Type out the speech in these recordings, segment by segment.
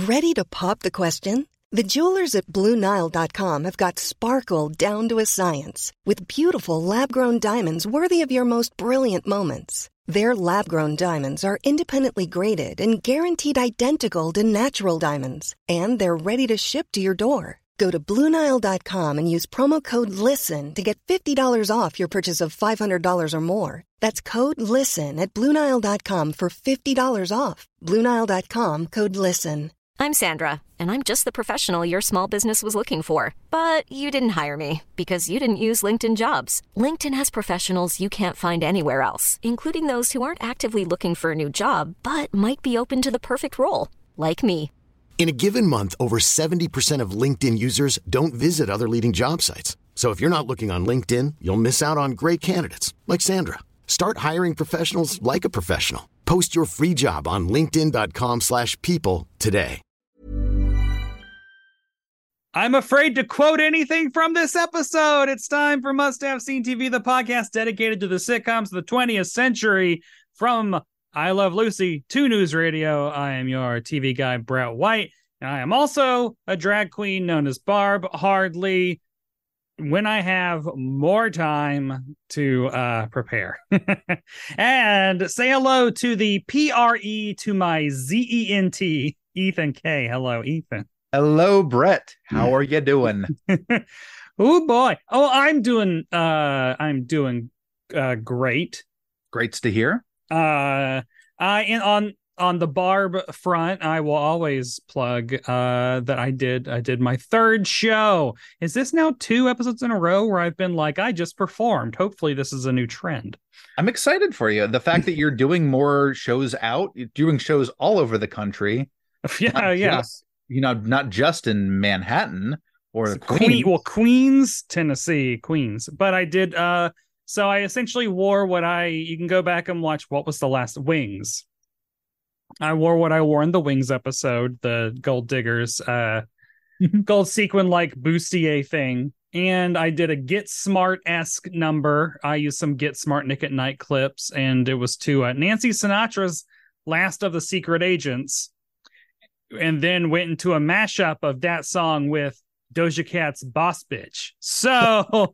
Ready to pop the question? The jewelers at BlueNile.com have got sparkle down to a science with beautiful lab-grown diamonds worthy of your most brilliant moments. Their lab-grown diamonds are independently graded and guaranteed identical to natural diamonds, and they're ready to ship to your door. Go to BlueNile.com and use promo code LISTEN to get $50 off your purchase of $500 or more. That's code LISTEN at BlueNile.com for $50 off. BlueNile.com, code LISTEN. I'm Sandra, and I'm just the professional your small business was looking for. But you didn't hire me because you didn't use LinkedIn Jobs. LinkedIn has professionals you can't find anywhere else, including those who aren't actively looking for a new job, but might be open to the perfect role, like me. In a given month, over 70% of LinkedIn users don't visit other leading job sites. So if you're not looking on LinkedIn, you'll miss out on great candidates like Sandra. Start hiring professionals like a professional. Post your free job on linkedin.com/people today. I'm afraid to quote anything from this episode. It's time for Must Have Seen TV, the podcast dedicated to the sitcoms of the 20th century. From I Love Lucy to News Radio, I am your TV guy, Brett White, and I am also a drag queen known as Barb Hardley when I have more time to prepare. And say hello to the PRE to my ZENT, Ethan K. Hello, Ethan. Hello, Brett. How are you doing? Oh boy. Oh, I'm doing great. Greats to hear. On the Barb front, I will always plug that I did my third show. Is this now 2 episodes in a row where I've been like, I just performed? Hopefully this is a new trend. I'm excited for you. The fact that you're doing more shows out, you're doing shows all over the country. Yeah. Not just in Manhattan or Queens. Queens, Tennessee, Queens. But I did, so I essentially wore you can go back and watch what was the last Wings. I wore what I wore in the Wings episode, the Gold Diggers, gold sequin like bustier thing. And I did a Get Smart-esque number. I used some Get Smart Nick at Night clips, and it was to Nancy Sinatra's Last of the Secret Agents, and then went into a mashup of that song with Doja Cat's Boss Bitch. So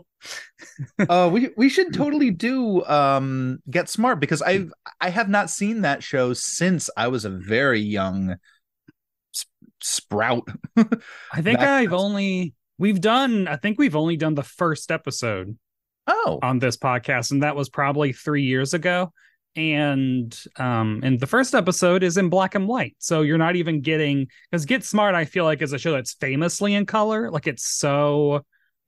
we should totally do Get Smart, because I have not seen that show since I was a very young sprout. I think we've only done the first episode on this podcast, and that was probably 3 years ago. And the first episode is in black and white, so you're not even getting, because Get Smart, I feel like, is a show that's famously in color. Like, it's so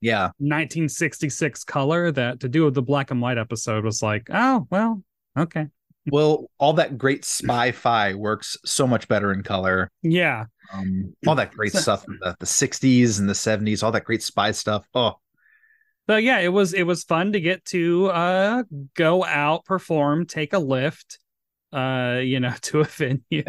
1966 color that to do the black and white episode was like, oh well, okay. Well, all that great spy-fi works so much better in color. Yeah. All that great stuff in the 60s and the 70s, all that great spy stuff. Oh. So yeah, it was fun to get to go out, perform, take a lift, to a venue.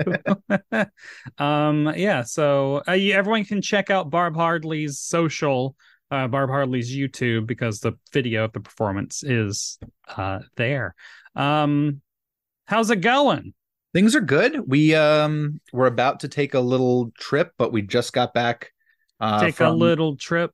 So everyone can check out Barb Hardley's social, Barb Hardley's YouTube, because the video of the performance is there. How's it going? Things are good. We're about to take a little trip, but we just got back. Take a little trip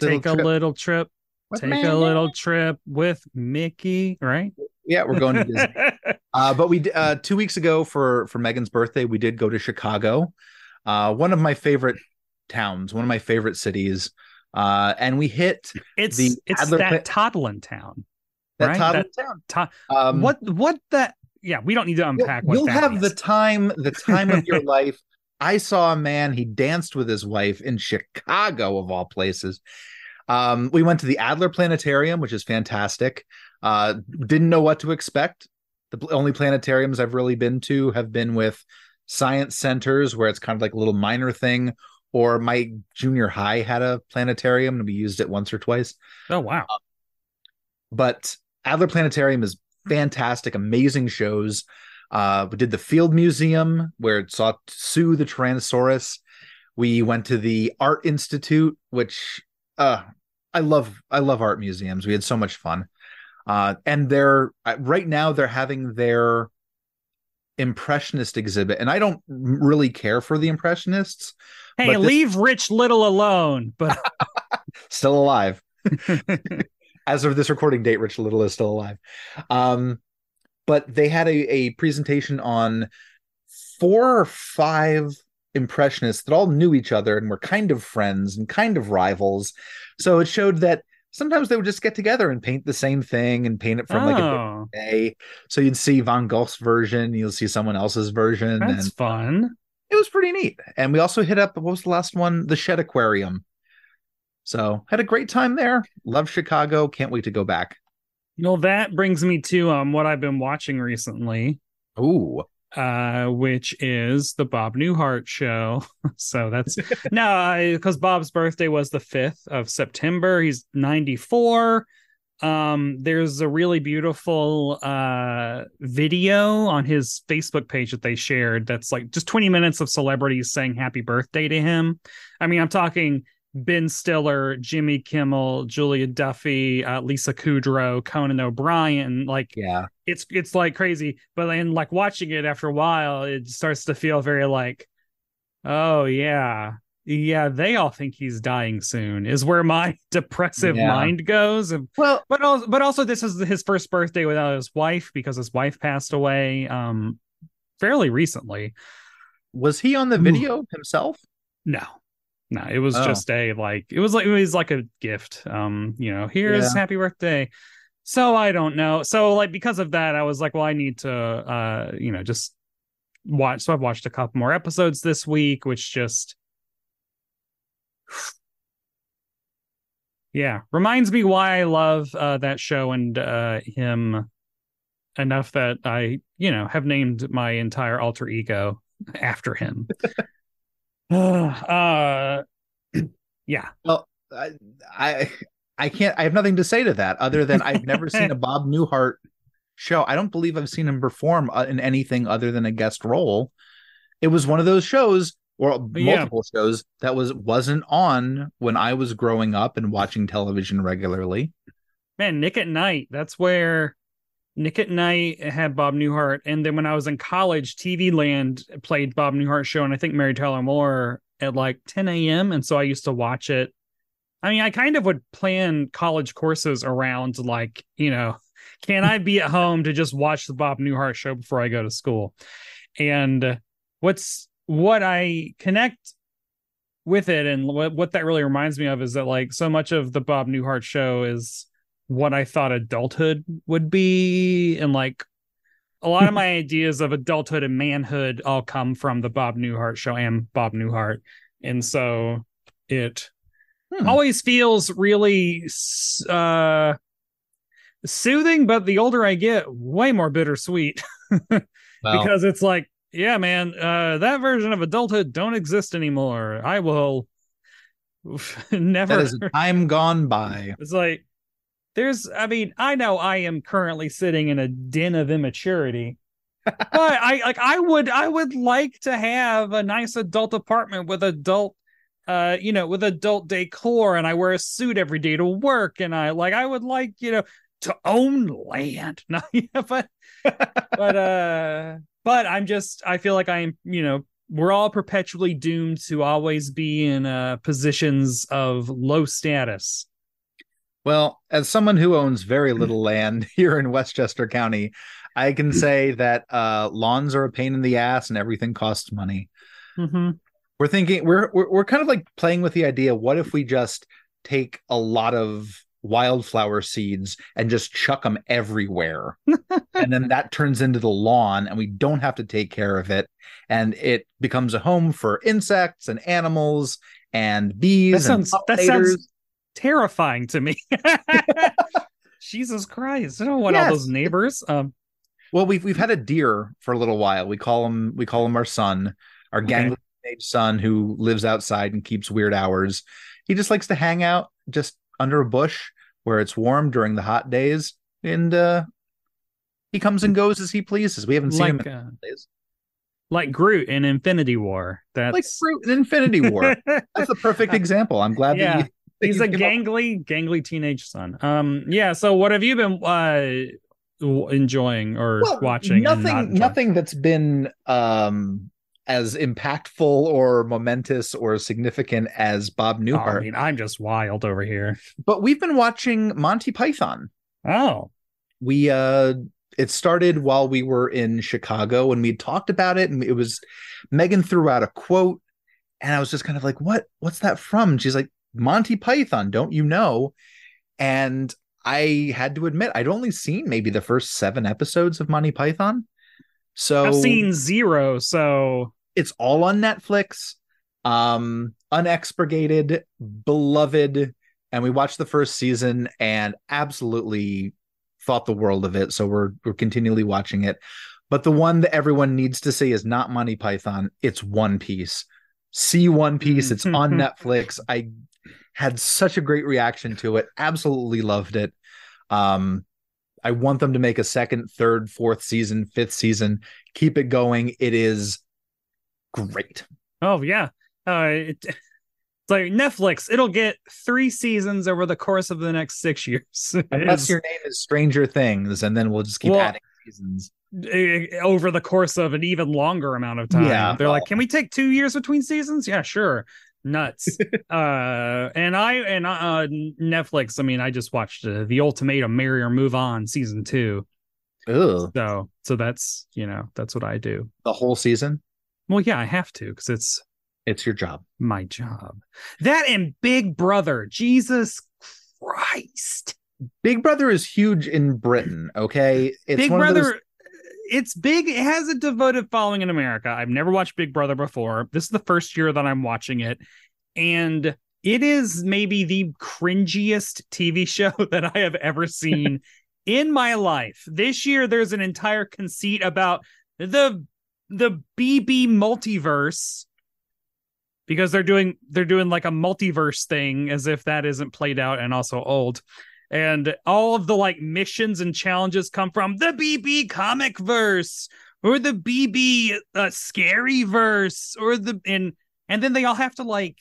with Mickey, right? Yeah, we're going to Disney. But we 2 weeks ago for Megan's birthday, we did go to Chicago, one of my favorite towns, one of my favorite cities, and we hit that Toddlin town. That right? Toddlin town. What that? Yeah, we don't need to unpack. You'll have the time of your life. I saw a man. He danced with his wife in Chicago, of all places. We went to the Adler Planetarium, which is fantastic. Didn't know what to expect. The only planetariums I've really been to have been with science centers, where it's kind of like a little minor thing, or my junior high had a planetarium and we used it once or twice. Oh, wow. But Adler Planetarium is fantastic, amazing shows. We did the Field Museum, where it saw Sue the Tyrannosaurus. We went to the Art Institute, which I love art museums. We had so much fun. And right now they're having their impressionist exhibit, and I don't really care for the impressionists. Hey, leave Rich Little alone. But still alive. As of this recording date, Rich Little is still alive. But they had a presentation on 4 or 5 impressionists that all knew each other and were kind of friends and kind of rivals. So it showed that sometimes they would just get together and paint the same thing and paint it from like a different day. So you'd see Van Gogh's version, you'll see someone else's version. That's fun. It was pretty neat. And we also hit up, what was the last one? The Shed Aquarium. So had a great time there. Love Chicago. Can't wait to go back. That brings me to what I've been watching recently. Ooh. Which is the Bob Newhart show. So that's because Bob's birthday was the 5th of September. He's 94. There's a really beautiful video on his Facebook page that they shared that's like just 20 minutes of celebrities saying happy birthday to him. I mean, I'm talking Ben Stiller, Jimmy Kimmel, Julia Duffy, Lisa Kudrow, Conan O'Brien. Like, yeah, it's like crazy. But then, like, watching it after a while, it starts to feel very like, oh yeah, they all think he's dying soon. Is where my depressive mind goes. Well, but also, this is his first birthday without his wife because his wife passed away fairly recently. Was he on the video himself? No, it was just it was like a gift. Here's happy birthday. So I don't know. So like because of that, I was like, well, I need to just watch. So I've watched a couple more episodes this week, which just reminds me why I love that show and him enough that I have named my entire alter ego after him. Yeah. Well, I can't. I have nothing to say to that other than I've never seen a Bob Newhart show. I don't believe I've seen him perform in anything other than a guest role. It was one of those shows or multiple shows that wasn't on when I was growing up and watching television regularly. Man, Nick at Night. That's where Nick at Night had Bob Newhart, and then when I was in college, TV Land played Bob Newhart show, and I think Mary Tyler Moore at like 10 a.m. And so I used to watch it. I mean, I kind of would plan college courses around like, can I be at home to just watch the Bob Newhart show before I go to school? And what I connect with it and what that really reminds me of is that like so much of the Bob Newhart show is what I thought adulthood would be. And like a lot of my ideas of adulthood and manhood all come from the Bob Newhart show and Bob Newhart. And so it always feels really soothing, but the older I get, way more bittersweet. Because it's like, yeah, man, that version of adulthood don't exist anymore. I will never. That is a time gone by. It's like, I know I am currently sitting in a den of immaturity, but I would like to have a nice adult apartment with adult, with adult decor, and I wear a suit every day to work, and I would like, to own land. No, but I feel like I'm, we're all perpetually doomed to always be in positions of low status. Well, as someone who owns very little land here in Westchester County, I can say that lawns are a pain in the ass and everything costs money. Mm-hmm. We're thinking we're kind of like playing with the idea. What if we just take a lot of wildflower seeds and just chuck them everywhere, and then that turns into the lawn, and we don't have to take care of it, and it becomes a home for insects and animals and bees. That sounds terrifying to me. Jesus Christ, I don't want all those neighbors. Well, we've had a deer for a little while. We call him our son, our gangly teenage son who lives outside and keeps weird hours. He just likes to hang out just under a bush where it's warm during the hot days, and he comes and goes as he pleases. We haven't seen him in days. Like Groot in Infinity War. That's like Groot in Infinity War. That's the perfect example. I'm glad that he's a gangly teenage son. So what have you been enjoying or Well, watching and not enjoying? nothing that's been as impactful or momentous or significant as Bob Oh, I Newhart. mean, I'm just wild over here. But we've been watching Monty Python. Oh, We it started while we were in Chicago and we talked about it, and it was Megan threw out a quote, and I was just kind of like, what's that from? And she's like, Monty Python, don't you know? And I had to admit, I'd only seen maybe the first 7 episodes of Monty Python. So I've seen 0, so it's all on Netflix, unexpurgated, beloved, and we watched the first season and absolutely thought the world of it. So we're continually watching it. But the one that everyone needs to see is not Monty Python, it's One Piece. See One Piece, it's on Netflix. I had such a great reaction to it, absolutely loved it. I want them to make a 2nd, 3rd, 4th season, 5th season, keep it going. It is great. oh yeah. It's like Netflix, it'll get 3 seasons over the course of the next 6 years. Unless your name is Stranger Things, and then we'll just keep adding seasons over the course of an even longer amount of time. Yeah. They're like, can we take 2 years between seasons? Yeah, sure. Nuts. And Netflix, I mean, I just watched The Ultimatum, Marry or Move On season 2. Ugh. So that's, that's what I do. The whole season? Well, yeah, I have to, because It's your job. my job. That and Big Brother. Jesus Christ. Big Brother is huge in Britain, okay? It's Big one Brother, of those... it's big. It has a devoted following in America. I've never watched Big Brother before. This is the first year that I'm watching it. And it is maybe the cringiest TV show that I have ever seen in my life. This year, there's an entire conceit about the BB multiverse, because they're doing like a multiverse thing, as if that isn't played out and also old. And all of the like missions and challenges come from the BB comic verse or the BB scary verse or and then they all have to like,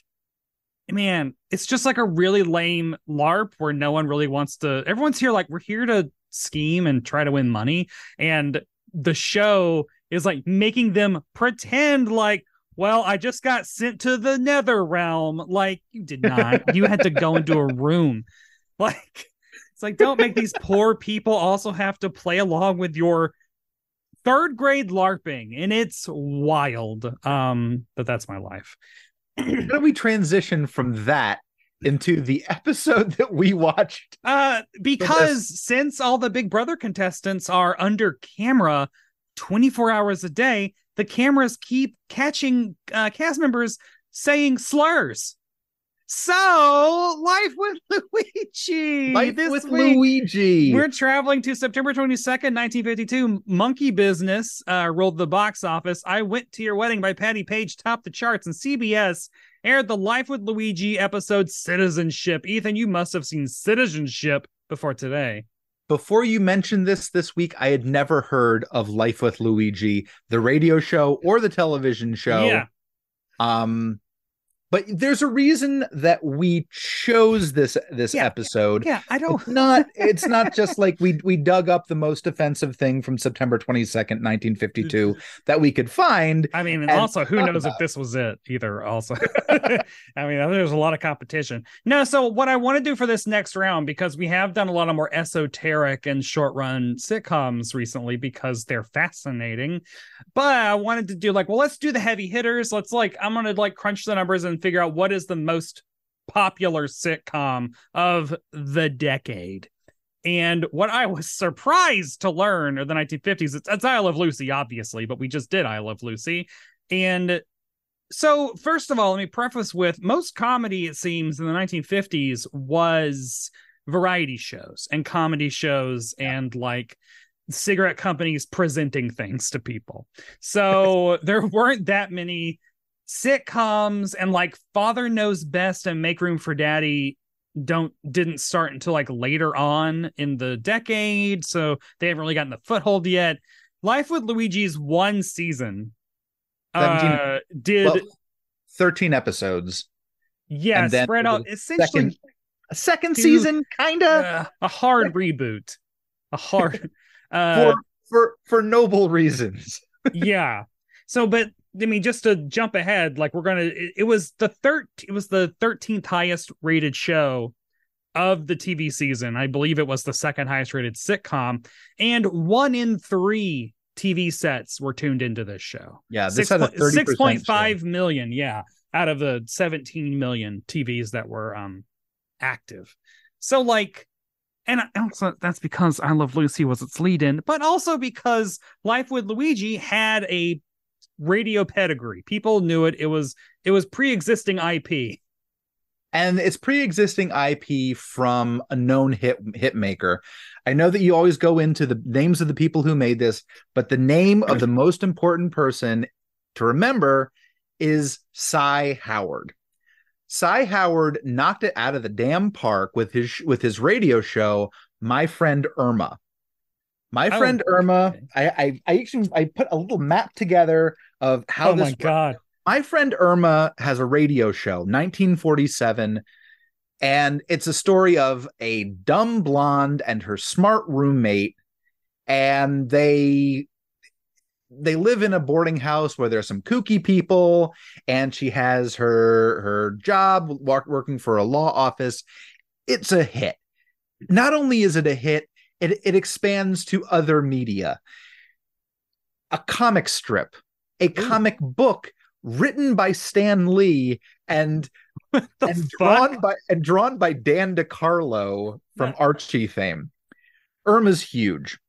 man, it's just like a really lame LARP where no one really wants to. Everyone's here like, we're here to scheme and try to win money, and the show is like making them pretend like, well, I just got sent to the nether realm. Like, you did not. You had to go into a room. Like, it's like, don't make these poor people also have to play along with your 3rd grade LARPing. And it's wild. But that's my life. How do we transition from that into the episode that we watched? Because since all the Big Brother contestants are under camera 24 hours a day, the cameras keep catching cast members saying slurs. So, Life with Luigi. Life this with week, Luigi. We're traveling to September 22nd, 1952. Monkey Business rolled the box office. I Went to Your Wedding by Patty Page topped the charts, and CBS aired the Life with Luigi episode Citizenship. Ethan, you must have seen Citizenship before today. Before you mentioned this week, I had never heard of Life with Luigi, the radio show or the television show. Yeah. But there's a reason that we chose this episode. Yeah, I don't. It's not just like we dug up the most offensive thing from September 22nd, 1952 that we could find. I mean, and also, who knows if this was it either, also. I mean, there's a lot of competition. No, so what I want to do for this next round, because we have done a lot of more esoteric and short-run sitcoms recently because they're fascinating, but I wanted to do like, well, let's do the heavy hitters. I'm going to crunch the numbers and figure out what is the most popular sitcom of the decade. And what I was surprised to learn in the 1950s, it's I Love Lucy, obviously, but we just did I Love Lucy. And so, first of all, let me preface with most comedy, it seems, in the 1950s was variety shows and comedy shows and like cigarette companies presenting things to people. So there weren't that many sitcoms, and like Father Knows Best and Make Room for Daddy didn't start until like later on in the decade, so they haven't really gotten the foothold yet. Life with Luigi's one season 13 episodes. Yeah, and then spread out essentially a second season, kind of a hard reboot. A hard Uh, for noble reasons. yeah. So, but I mean, just to jump ahead, like it was the 13th highest rated show of the TV season. I believe it was the second highest rated sitcom, and 1 in 3 TV sets were tuned into this show. Yeah, this had a 30% 6.5 million. Yeah, out of the 17 million TVs that were active. So like, and also that's because I Love Lucy was its lead-in, but also because Life with Luigi had a radio pedigree. People knew it. It was pre-existing IP. And it's pre-existing IP from a known hit maker. I know that you always go into the names of the people who made this, but the name of the most important person to remember is Cy Howard. Cy Howard knocked it out of the damn park with his radio show, My Friend Irma. My Friend Irma. I actually put a little map together of how this. Oh my God. My Friend Irma has a radio show, 1947, and it's a story of a dumb blonde and her smart roommate, and they live in a boarding house where there's some kooky people, and she has her job working for a law office. It's a hit. Not only is it a hit, it expands to other media. A comic strip, a comic book written by Stan Lee and drawn by Dan DeCarlo from Archie fame. Irma's huge.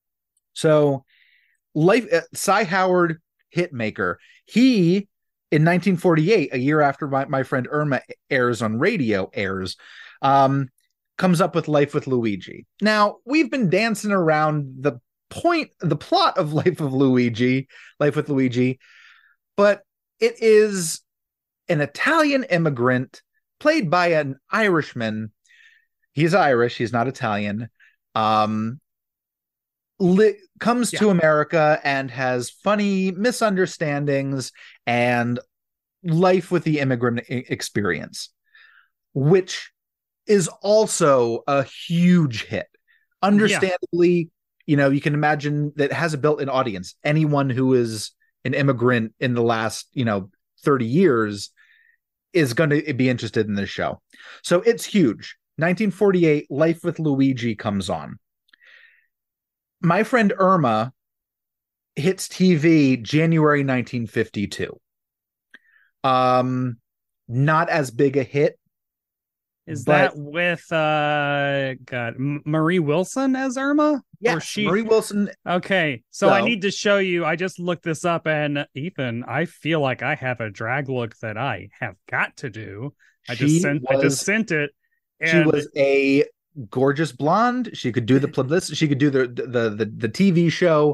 So Cy Howard, hitmaker. He, in 1948, a year after My Friend Irma airs on radio, comes up with Life with Luigi. Now, we've been dancing around the plot of Life with Luigi, but it is an Italian immigrant played by an Irishman. He's Irish. He's not Italian. Comes to America and has funny misunderstandings and life with the immigrant experience, which is also a huge hit. Understandably, you can imagine that it has a built-in audience. Anyone who is an immigrant in the last 30 years is going to be interested in this show. So it's huge. 1948, Life with Luigi comes on. My Friend Irma hits TV January 1952. Not as big a hit. Is that with Marie Wilson as Irma? Yes, Marie Wilson. Okay, so I need to show you. I just looked this up, and Ethan, I feel like I have a drag look that I have got to do. I just sent it. And she was a gorgeous blonde. She could do the publicity. She could do the TV show.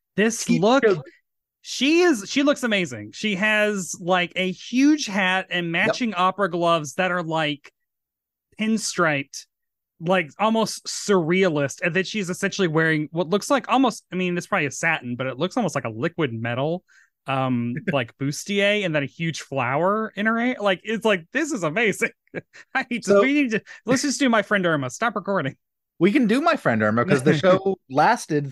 She looks amazing. She has like a huge hat and matching opera gloves that are like pinstriped, like almost surrealist, and then she's essentially wearing what looks like almost, it's probably a satin, but it looks almost like a liquid metal like bustier, and then a huge flower in her hair. Like, it's like, this is amazing. Let's just do My Friend Irma. Stop recording. We can do My Friend Irma because the show lasted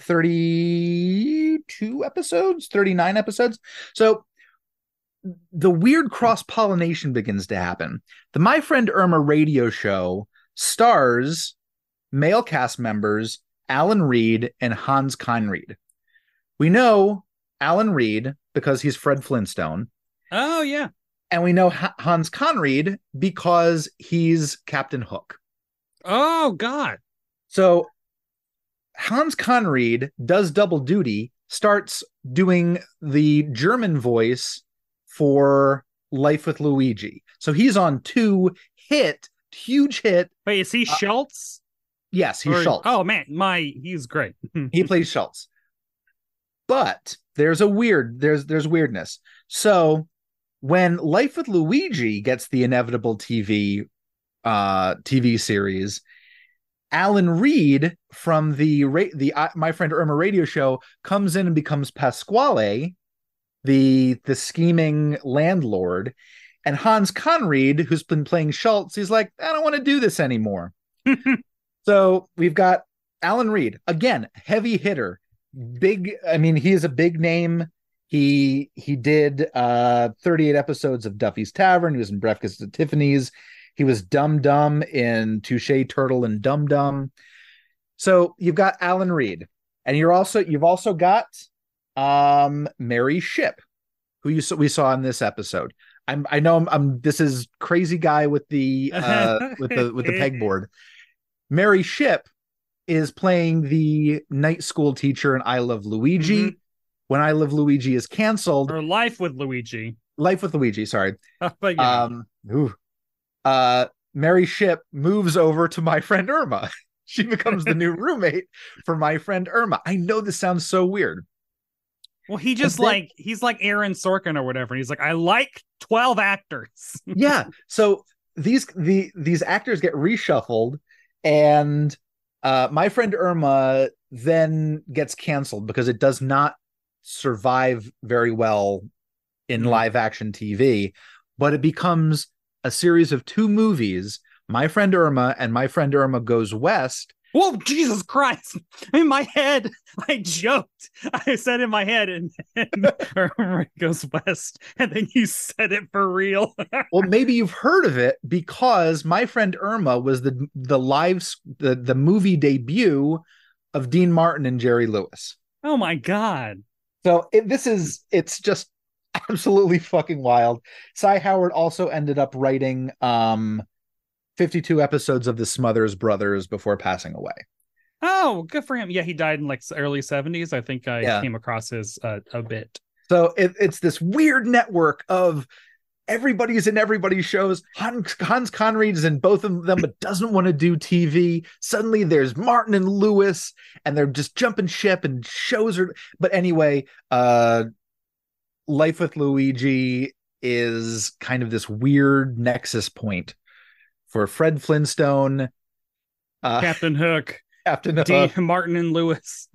32 episodes, 39 episodes. So the weird cross-pollination begins to happen. The My Friend Irma radio show stars male cast members Alan Reed and Hans Conried. We know Alan Reed because he's Fred Flintstone. Oh, yeah. And we know Hans Conried because he's Captain Hook. Oh, God. So Hans Conried does double duty, starts doing the German voice for Life with Luigi. So he's on 2 huge hit. Wait, is he Schultz? Yes, he's Schultz. Oh man, he's great. He plays Schultz. But there's weirdness. So when Life with Luigi gets the inevitable TV series, Alan Reed from the My Friend Irma radio show comes in and becomes Pasquale, the scheming landlord, and Hans Conried, who's been playing Schultz, he's like, I don't want to do this anymore. So we've got Alan Reed, again, heavy hitter, big. I mean, he is a big name. He did 38 episodes of Duffy's Tavern. He was in Breakfast at Tiffany's. He was Dum Dum in Touche, Turtle, and Dum Dum. So you've got Alan Reed, and you've also got Mary Shipp, who we saw in this episode. I know I'm this is crazy guy with the with the pegboard. Mary Shipp is playing the night school teacher in I Love Luigi. Mm-hmm. When I Love Luigi is canceled, or Life with Luigi. Life with Luigi, sorry. But yeah. Mary Shipp moves over to My Friend Irma. She becomes the new roommate for My Friend Irma. I know this sounds so weird. Well, he's like Aaron Sorkin or whatever. And he's like, I like 12 actors. Yeah. So these actors get reshuffled, and My Friend Irma then gets canceled because it does not survive very well in live action TV, but it becomes a series of 2 movies, My Friend Irma and My Friend Irma Goes West. Whoa, Jesus Christ. In my head, I joked. I said in my head, and Irma Goes West, and then you said it for real. Well, maybe you've heard of it because My Friend Irma was the movie debut of Dean Martin and Jerry Lewis. Oh my God. So it's just absolutely fucking wild. Cy Howard also ended up writing 52 episodes of The Smothers Brothers before passing away. Oh, good for him. Yeah, he died in like early 70s. I think I came across his a bit. So it's this weird network of everybody's in everybody's shows. Hans Conried is in both of them, but doesn't want to do TV. Suddenly there's Martin and Lewis, and they're just jumping ship, and shows are. But anyway, Life with Luigi is kind of this weird nexus point for Fred Flintstone, Captain Hook, Martin and Lewis.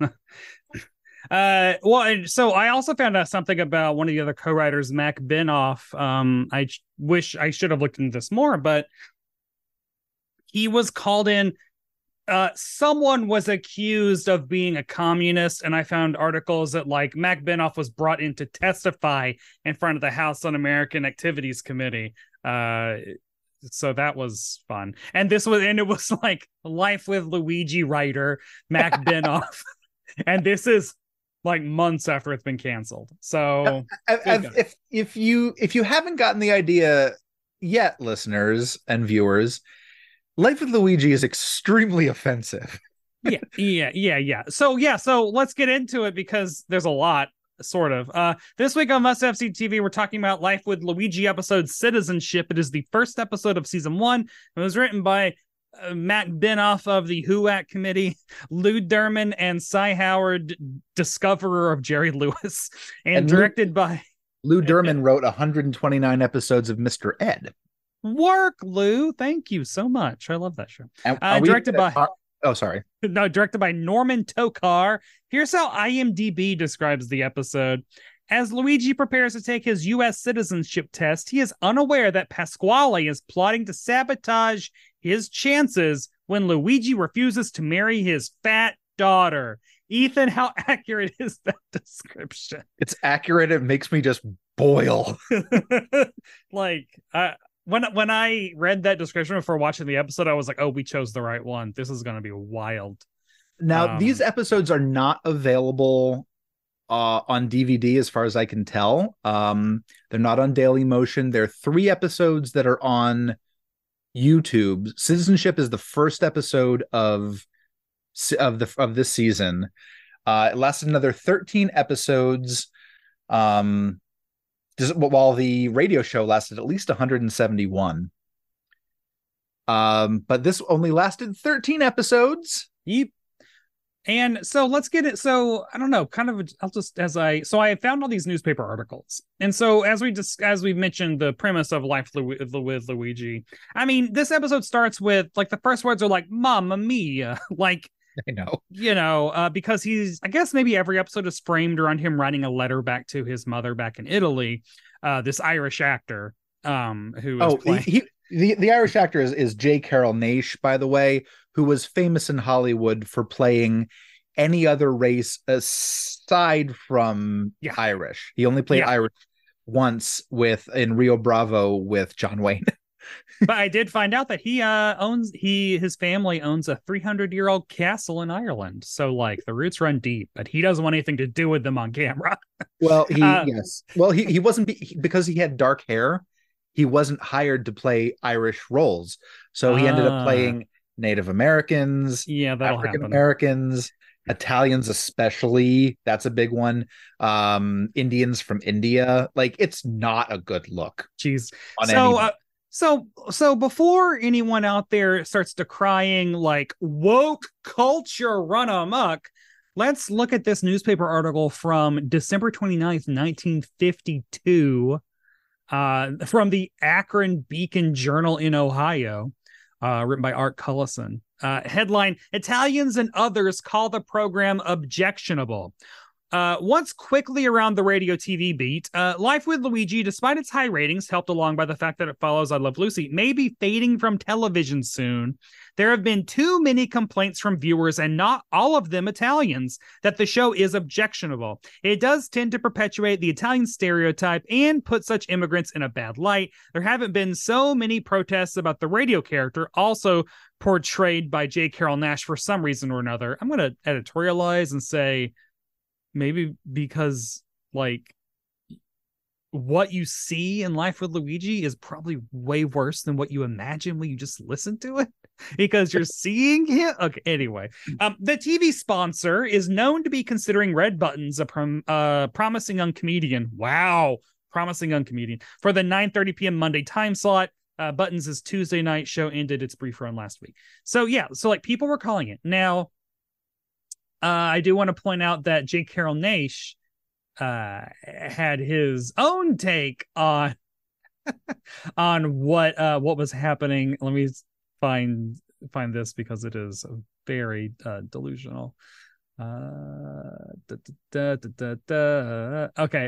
So I also found out something about one of the other co-writers, Mac Benoff. I wish I should have looked into this more, but he was called in. Someone was accused of being a communist, and I found articles that like Mac Benoff was brought in to testify in front of the House Un-American Activities Committee. So that was fun. And it was like Life with Luigi writer Mac Benoff. And this is like months after it's been canceled. So if you haven't gotten the idea yet, listeners and viewers, Life with Luigi is extremely offensive. Yeah. So let's get into it because there's a lot. Sort of. This week on Must Have Seen TV, we're talking about Life with Luigi episode Citizenship. It is the first episode of season 1. It was written by Matt Benoff of the HUAC committee, Lou Derman and Cy Howard, discoverer of Jerry Lewis, and directed by Lou Derman wrote 129 episodes of Mr. Ed. Work, Lou. Thank you so much. I love that show. Directed by Norman Tokar. Here's how IMDb describes the episode. As Luigi prepares to take his U.S. citizenship test, he is unaware that Pasquale is plotting to sabotage his chances when Luigi refuses to marry his fat daughter. Ethan, how accurate is that description? It's accurate. It makes me just boil. When I read that description before watching the episode, I was like, oh, we chose the right one. This is going to be wild. Now, these episodes are not available on DVD as far as I can tell. They're not on Daily Motion. There are 3 episodes that are on YouTube. Citizenship is the first episode of this season. It lasted another 13 episodes. While the radio show lasted at least 171. But this only lasted 13 episodes. Yep. And so let's get it. So I don't know, I found all these newspaper articles. And so as we mentioned the premise of Life with Luigi, I mean, this episode starts with like the first words are like, Mamma Mia, like, I know, because I guess maybe every episode is framed around him writing a letter back to his mother back in Italy, this Irish actor. who is playing. The Irish actor is J. Carroll Naish, by the way, who was famous in Hollywood for playing any other race aside from Irish. He only played Irish once in Rio Bravo with John Wayne. But I did find out that his family owns a 300-year-old castle in Ireland. So like the roots run deep, but he doesn't want anything to do with them on camera. Well, he wasn't because he had dark hair. He wasn't hired to play Irish roles. So he ended up playing Native Americans, African Americans, Italians especially. That's a big one. Indians from India. Like, it's not a good look. Jeez. So before anyone out there starts decrying like woke culture run amok, let's look at this newspaper article from December 29th, 1952, from the Akron Beacon Journal in Ohio, written by Art Cullison. Headline: Italians and others call the program objectionable. Once quickly around the radio TV beat, Life with Luigi, despite its high ratings, helped along by the fact that it follows I Love Lucy, may be fading from television soon. There have been too many complaints from viewers, and not all of them Italians, that the show is objectionable. It does tend to perpetuate the Italian stereotype and put such immigrants in a bad light. There haven't been so many protests about the radio character, also portrayed by J. Carroll Naish for some reason or another. I'm going to editorialize and say, maybe because like what you see in Life with Luigi is probably way worse than what you imagine when you just listen to it, because you're seeing him. Okay, anyway, the TV sponsor is known to be considering Red Buttons a promising young comedian. Wow, promising young comedian for the 9:30 p.m. Monday time slot. Buttons' Tuesday night show ended its brief run last week. So like people were calling it. Now, I do want to point out that J. Carroll Naish had his own take on what was happening. Let me find this because it is very delusional. Okay.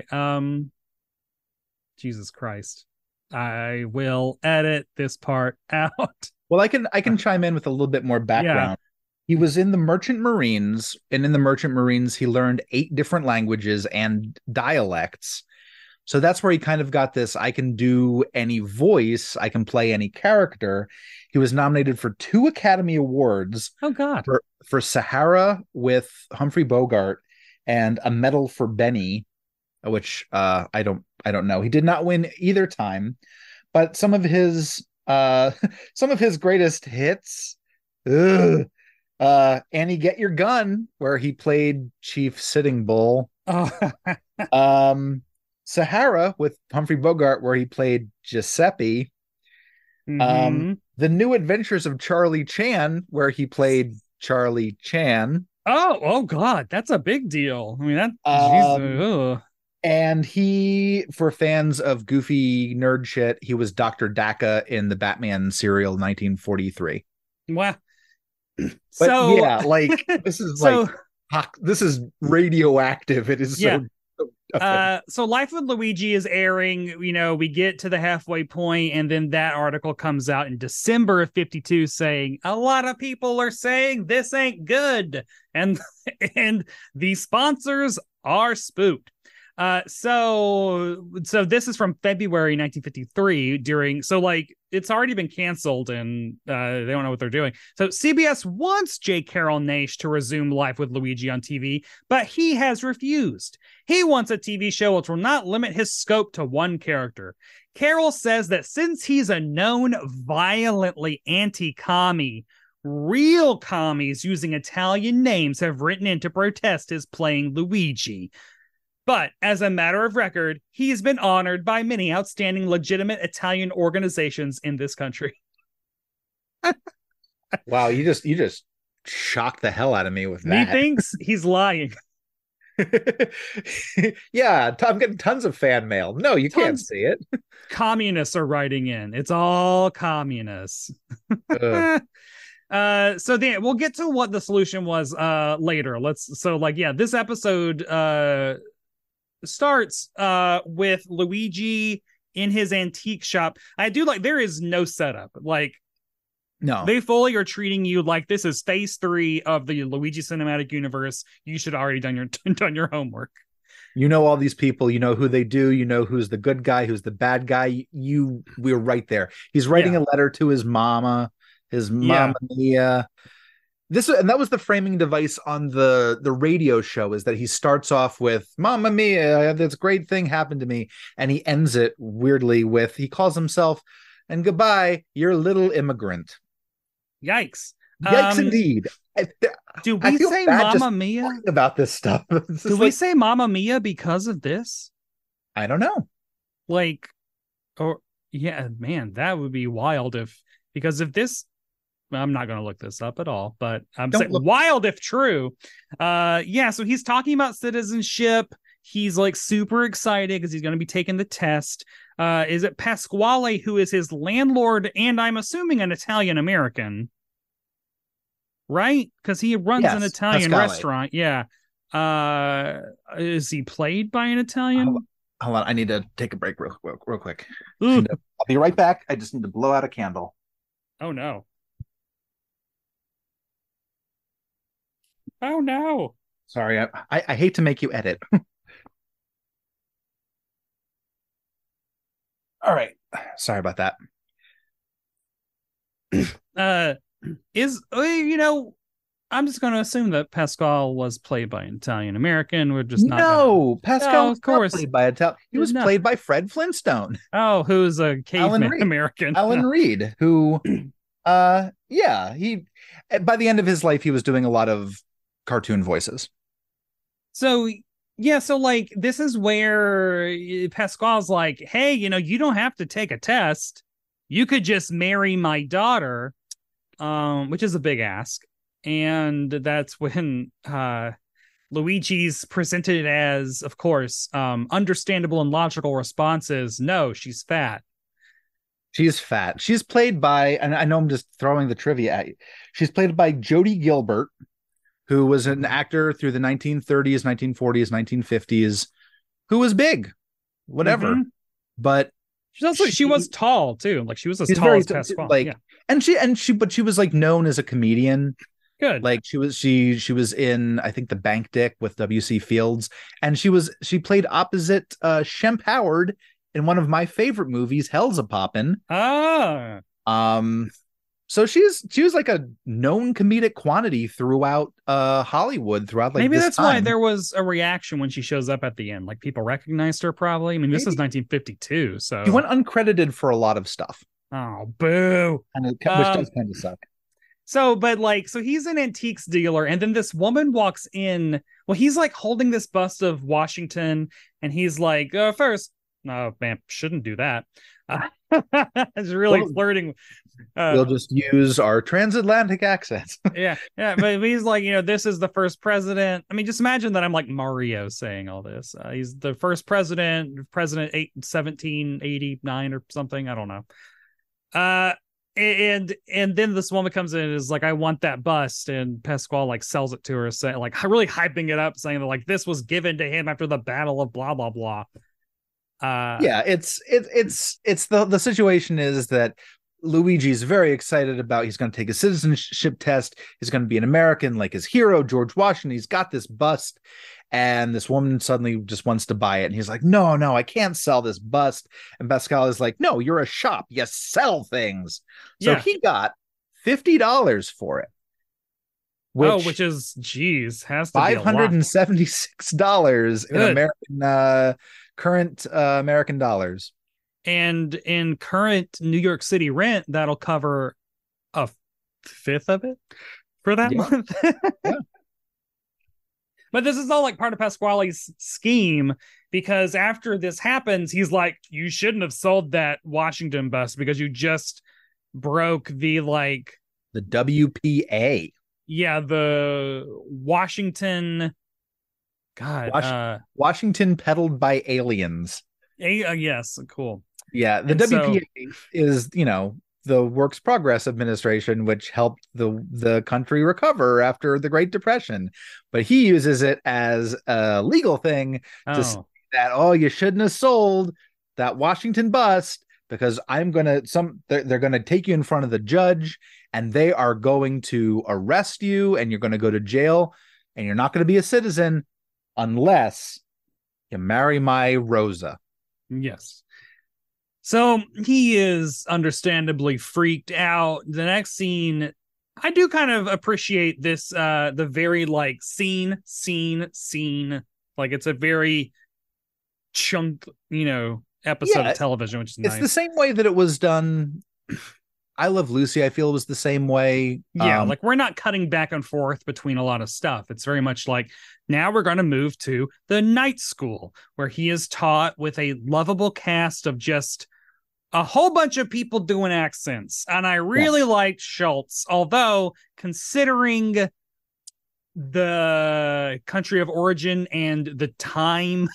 Jesus Christ. I will edit this part out. Well, I can chime in with a little bit more background. Yeah. He was in the Merchant Marines, and in the Merchant Marines, he learned 8 different languages and dialects. So that's where he kind of got this, I can do any voice, I can play any character. He was nominated for 2 Academy Awards. Oh, God. For Sahara with Humphrey Bogart, and a medal for Benny, which I don't know. He did not win either time, but some of his greatest hits. Annie Get Your Gun, where he played Chief Sitting Bull. Sahara with Humphrey Bogart, where he played Giuseppe. The New Adventures of Charlie Chan, where he played Charlie Chan. Oh God, that's a big deal. I mean, that. And he, for fans of goofy nerd shit, he was Dr. Daka in the Batman serial 1943. Wow. But so yeah, like this is this is radioactive. It is so. So Life with Luigi is airing. We get to the halfway point, and then that article comes out in December of 52 saying a lot of people are saying this ain't good, and the sponsors are spooked. So this is from February 1953 it's already been canceled, and they don't know what they're doing. So CBS wants J. Carroll Naish to resume Life with Luigi on TV, but he has refused. He wants a TV show which will not limit his scope to one character. Carroll says that since he's a known violently anti-commie, real commies using Italian names have written in to protest his playing Luigi. But as a matter of record, he's been honored by many outstanding legitimate Italian organizations in this country. Wow, you just shocked the hell out of me with that. He thinks he's lying. Yeah, I'm getting tons of fan mail. No, you can't see it. Communists are writing in. It's all communists. So we'll get to what the solution was later. This episode starts with Luigi in his antique shop. I do like there is no setup. Like No, they fully are treating you like this is phase 3 of the Luigi cinematic universe. You should already done your homework. you know all these people, you know who they do, you know who's the good guy, who's the bad guy. We're right there. He's writing a letter to his mama Mia. That was the framing device on the radio show, is that he starts off with Mamma Mia, this great thing happened to me, and he ends it weirdly with, he calls himself, and goodbye, your little immigrant. Yikes. Yikes indeed. Do we say Mamma Mia about this stuff? Do we say Mamma Mia because of this? I don't know. Like, or yeah, man, that would be wild because if this, I'm not going to look this up at all, but I'm saying wild if true. Yeah, so he's talking about citizenship. He's like super excited because he's going to be taking the test. Is it Pasquale who is his landlord, and I'm assuming an Italian American, right? Because he runs an Italian restaurant. Yeah. Is he played by an Italian? Hold on. I need to take a break real quick. I'll be right back. I just need to blow out a candle. Oh no. Oh no. Sorry, I hate to make you edit. All right. Sorry about that. I'm just going to assume that Pascal was played by an Italian American. We're just not. No, Pascal of course, played by Italian. He was played by Fred Flintstone. Oh, who's a caveman American? Alan Reed, who, he by the end of his life, he was doing a lot of cartoon voices. So like this is where Pascal's like, hey, you don't have to take a test. You could just marry my daughter, which is a big ask. And that's when Luigi's presented as, of course, understandable and logical responses. No, she's fat. She's fat. She's played by, and I know I'm just throwing the trivia at you. She's played by Jody Gilbert, who was an actor through the 1930s, 1940s, 1950s, who was big, whatever. Mm-hmm. But she was tall too. Like she was as tall as Pasquale. And she was like known as a comedian. Good. Like she was in, I think, The Bank Dick with W.C. Fields, and she played opposite Shemp Howard in one of my favorite movies, Hell's a Poppin'. So she was like a known comedic quantity throughout Hollywood throughout like maybe that's time. Why there was a reaction when she shows up at the end. Like people recognized her probably. I mean, this is 1952, so she went uncredited for a lot of stuff. Oh, boo! Which does kind of suck. So he's an antiques dealer, and then this woman walks in. Well, he's like holding this bust of Washington, and he's like, first, no, man, shouldn't do that. It's really flirting. We'll just use our transatlantic accents. yeah, but he's like, this is the first president. I mean, just imagine that I'm like Mario saying all this. He's the first president 1789 or something. I don't know. And then this woman comes in and is like, I want that bust, and Pasquale like sells it to her, saying like really hyping it up, saying that like this was given to him after the battle of blah blah blah. It's the situation is that Luigi's very excited about, he's going to take a citizenship test, he's going to be an American like his hero George Washington. He's got this bust, and this woman suddenly just wants to buy it, and he's like, no, I can't sell this bust. And Pascal is like, no, you're a shop, you sell things. So he got $50 for it, which is has to be $576 in American current American dollars. And in current New York City rent, that'll cover a fifth of it for that month. Yeah. But this is all like part of Pasquale's scheme, because after this happens, he's like, you shouldn't have sold that Washington bust because you just broke the WPA. Yeah, the Washington. God, Washington peddled by aliens. Yes, cool. Yeah, the WPA is, the Works Progress Administration, which helped the country recover after the Great Depression. But he uses it as a legal thing to say that, you shouldn't have sold that Washington bust because they're going to take you in front of the judge and they are going to arrest you and you're going to go to jail and you're not going to be a citizen unless you marry my Rosa. Yes. So he is understandably freaked out. The next scene, I do kind of appreciate this, the very like scene. Like it's a very chunk, episode of television, which is nice. It's the same way that it was done. I Love Lucy, I feel, was the same way. Yeah, like we're not cutting back and forth between a lot of stuff. It's very much like now we're going to move to the night school where he is taught with a lovable cast of just a whole bunch of people doing accents. And I really liked Schultz, although considering the country of origin and the time.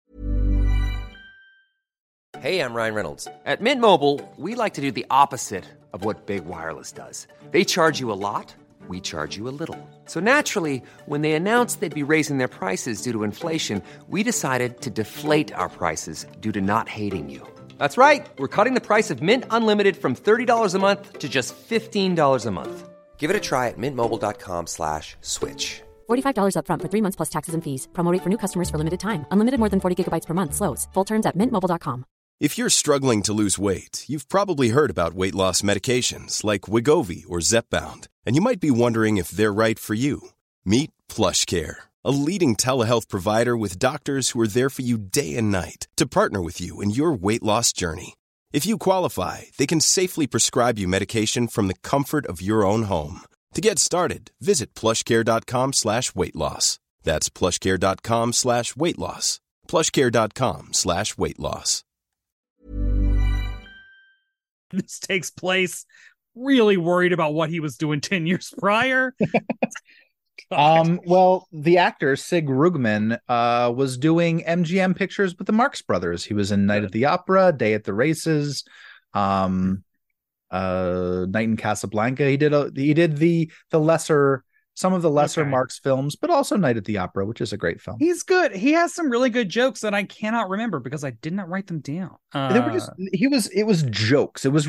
Hey, I'm Ryan Reynolds. At Mint Mobile, we like to do the opposite of what Big Wireless does. They charge you a lot, we charge you a little. So naturally, when they announced they'd be raising their prices due to inflation, we decided to deflate our prices due to not hating you. That's right. We're cutting the price of Mint Unlimited from $30 a month to just $15 a month. Give it a try at mintmobile.com/switch. $45 up front for 3 months plus taxes and fees. Promo rate for new customers for limited time. Unlimited more than 40 gigabytes per month. Slows full terms at mintmobile.com. If you're struggling to lose weight, you've probably heard about weight loss medications like Wegovy or Zepbound, and you might be wondering if they're right for you. Meet PlushCare, a leading telehealth provider with doctors who are there for you day and night to partner with you in your weight loss journey. If you qualify, they can safely prescribe you medication from the comfort of your own home. To get started, visit plushcare.com/weight-loss. That's plushcare.com/weight-loss. plushcare.com/weight-loss. This takes place, really worried about what he was doing 10 years prior. Well, the actor Sig Rugman was doing MGM pictures with the Marx Brothers. He was in Night at the Opera, Day at the Races, Night in Casablanca. He did some of the lesser Marx films, but also Night at the Opera, which is a great film. He's good. He has some really good jokes that I cannot remember because I did not write them down. It was jokes. It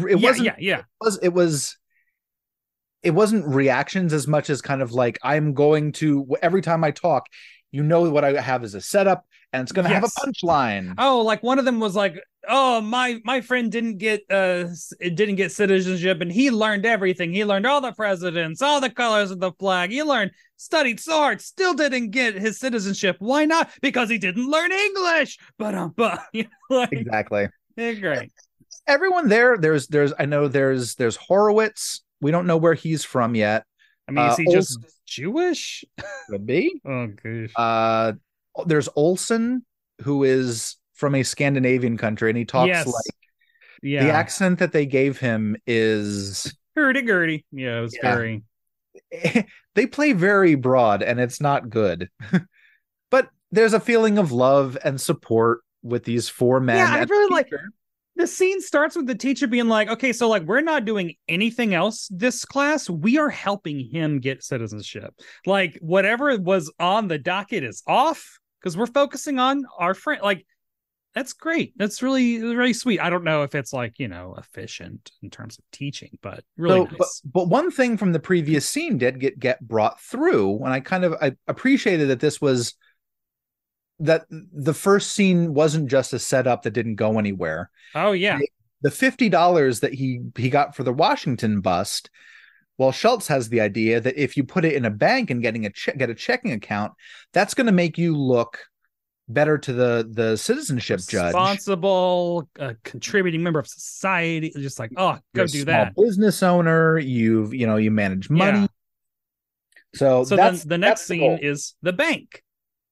wasn't reactions as much as kind of like, I'm going to, every time I talk, what I have is a setup and it's going to have a punchline. Oh, like one of them was like, oh, my friend didn't get citizenship and he learned everything. He learned all the presidents, all the colors of the flag. He studied so hard, still didn't get his citizenship. Why not? Because he didn't learn English. Exactly. Great. Everyone there's Horowitz. We don't know where he's from yet. I mean, is he just Jewish? Could be. Oh, gosh. There's Olsen, who is from a Scandinavian country, and he talks the accent that they gave him is hurdy-gurdy. Yeah, it was very. They play very broad, and it's not good. But there's a feeling of love and support with these four men. Yeah, I really like. The scene starts with the teacher being like, okay, so like we're not doing anything else this class. We are helping him get citizenship. Like whatever was on the docket is off because we're focusing on our friend. Like that's great. That's really, really sweet. I don't know if it's like, efficient in terms of teaching, but really nice. But one thing from the previous scene did get brought through, and I appreciated that this was that the first scene wasn't just a setup that didn't go anywhere. Oh yeah. The $50 that he got for the Washington bust, well, Schultz has the idea that if you put it in a bank and get a checking account, that's going to make you look better to the citizenship judge. Responsible, contributing member of society. Just like, go do that. Business owner, you manage money. Yeah. So then the next scene is the bank.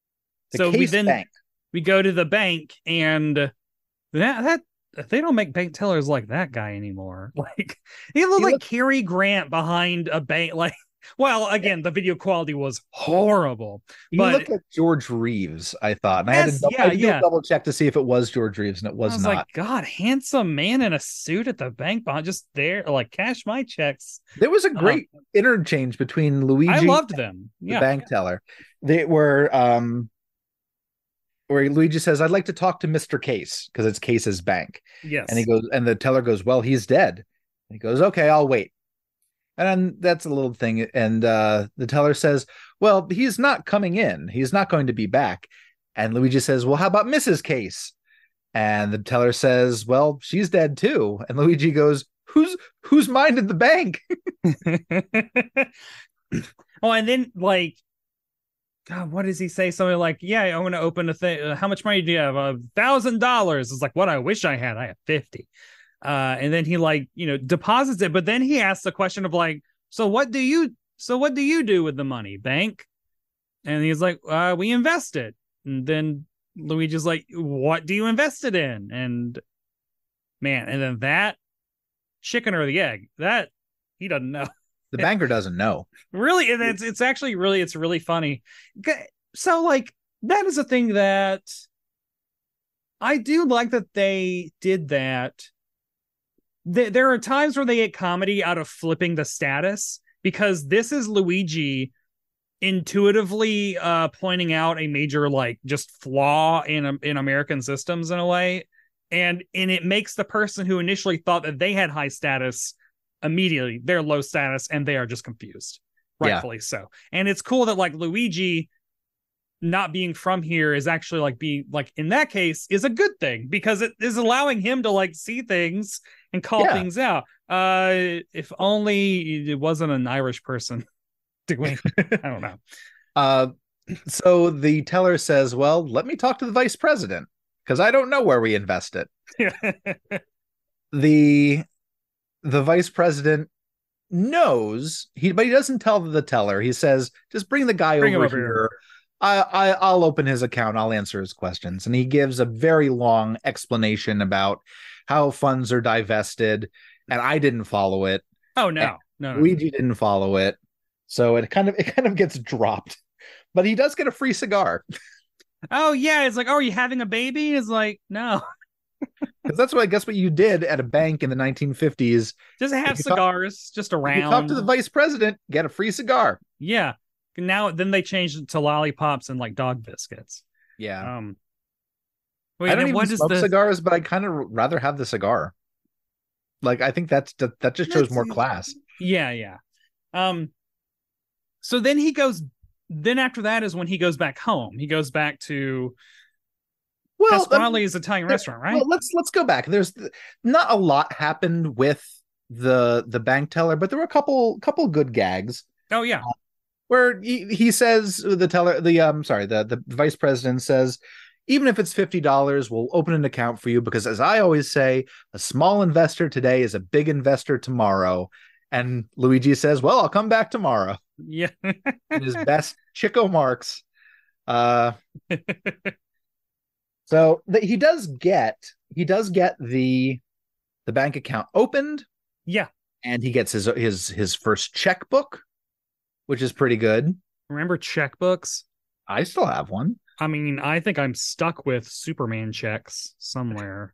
We go to the bank, and that they don't make bank tellers like that guy anymore. Like he looked like Cary Grant behind a bank. Like, well, again, the video quality was horrible. He looked like George Reeves, I thought, and I had to double check to see if it was George Reeves, and it was not. Like, God, handsome man in a suit at the bank behind, just there, like cash my checks. There was a great interchange between Luigi. I loved them. The bank teller. They were. where Luigi says, "I'd like to talk to Mr. Case," because it's Case's bank. Yes. And he goes, and the teller goes, "Well, he's dead." And he goes, "Okay, I'll wait." And then that's a little thing. And the teller says, "Well, he's not coming in. He's not going to be back." And Luigi says, "Well, how about Mrs. Case?" And the teller says, "Well, she's dead too." And Luigi goes, Who's minded the bank?" Oh, and then like, God, what does he say? Something like, "Yeah, I'm going to open a thing. How much money do you have? $1,000." It's like, what I wish I had. I have 50. And then he like, deposits it. But then he asks the question of like, so what do you do with the money, bank? And he's like, we invest it. And then Luigi's like, what do you invest it in? And man, and then that chicken or the egg, that he doesn't know. The banker doesn't know. Really, and it's actually really funny. So like, that is a thing that I do like that they did that. There are times where they get comedy out of flipping the status, because this is Luigi intuitively pointing out a major like just flaw in American systems in a way, and it makes the person who initially thought that they had high status immediately they're low status, and they are just confused, rightfully so. And it's cool that like Luigi not being from here is actually like being like, in that case, is a good thing, because it is allowing him to like see things and call things out. If only it wasn't an Irish person doing, I don't know. So the teller says, "Well, let me talk to the vice president, because I don't know where we invest it." The vice president knows, but he doesn't tell the teller. He says, "Just bring the guy over here. I'll open his account. I'll answer his questions." And he gives a very long explanation about how funds are divested. And I didn't follow it. Oh, no. Luigi didn't follow it. So it kind of gets dropped. But he does get a free cigar. Oh, yeah. It's like, "Oh, are you having a baby?" It's like, no. Because that's what I guess what you did at a bank in the 1950s. Just have cigars just around. You talk to the vice president, get a free cigar. Yeah. Now then they changed it to lollipops and like dog biscuits. Yeah. Wait, I don't even smoke cigars, but I kind of rather have the cigar. Like, I think that just shows more class. Yeah. So then then after that is when he goes back home. He goes back to Pasquale's Italian restaurant, right? Well, let's go back. There's not a lot happened with the bank teller, but there were a couple good gags. Oh yeah. Where he says, the vice president says, "Even if it's $50, we'll open an account for you, because as I always say, a small investor today is a big investor tomorrow." And Luigi says, "Well, I'll come back tomorrow." Yeah. In his best Chico Marx. So he does get the bank account opened. Yeah. And he gets his first checkbook, which is pretty good. Remember checkbooks? I still have one. I mean, I think I'm stuck with Superman checks somewhere.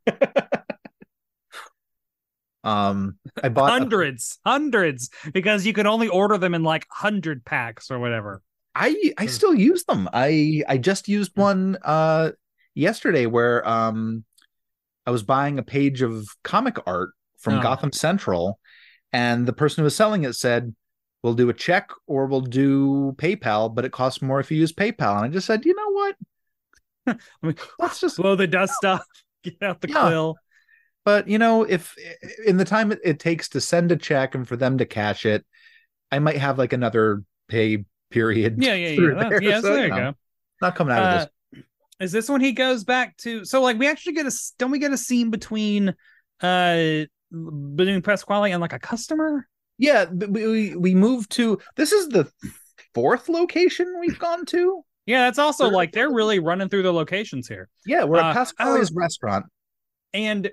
I bought hundreds, because you could only order them in like 100 packs or whatever. I still use them. I just used one yesterday where I was buying a page of comic art from Gotham Central, and the person who was selling it said, "We'll do a check or we'll do PayPal, but it costs more if you use PayPal." And I just said, "You know what? I mean, let's just blow the dust off, get out the quill." But if in the time it takes to send a check and for them to cash it, I might have like another pay period. Yeah. So there you go. Not coming out of this. Is this when he goes back to? So like we actually don't we get a scene between Pasquale and like a customer? Yeah, we moved to. This is the fourth location we've gone to. Yeah, that's also like they're really running through the locations here. Yeah, we're at Pasquale's restaurant. And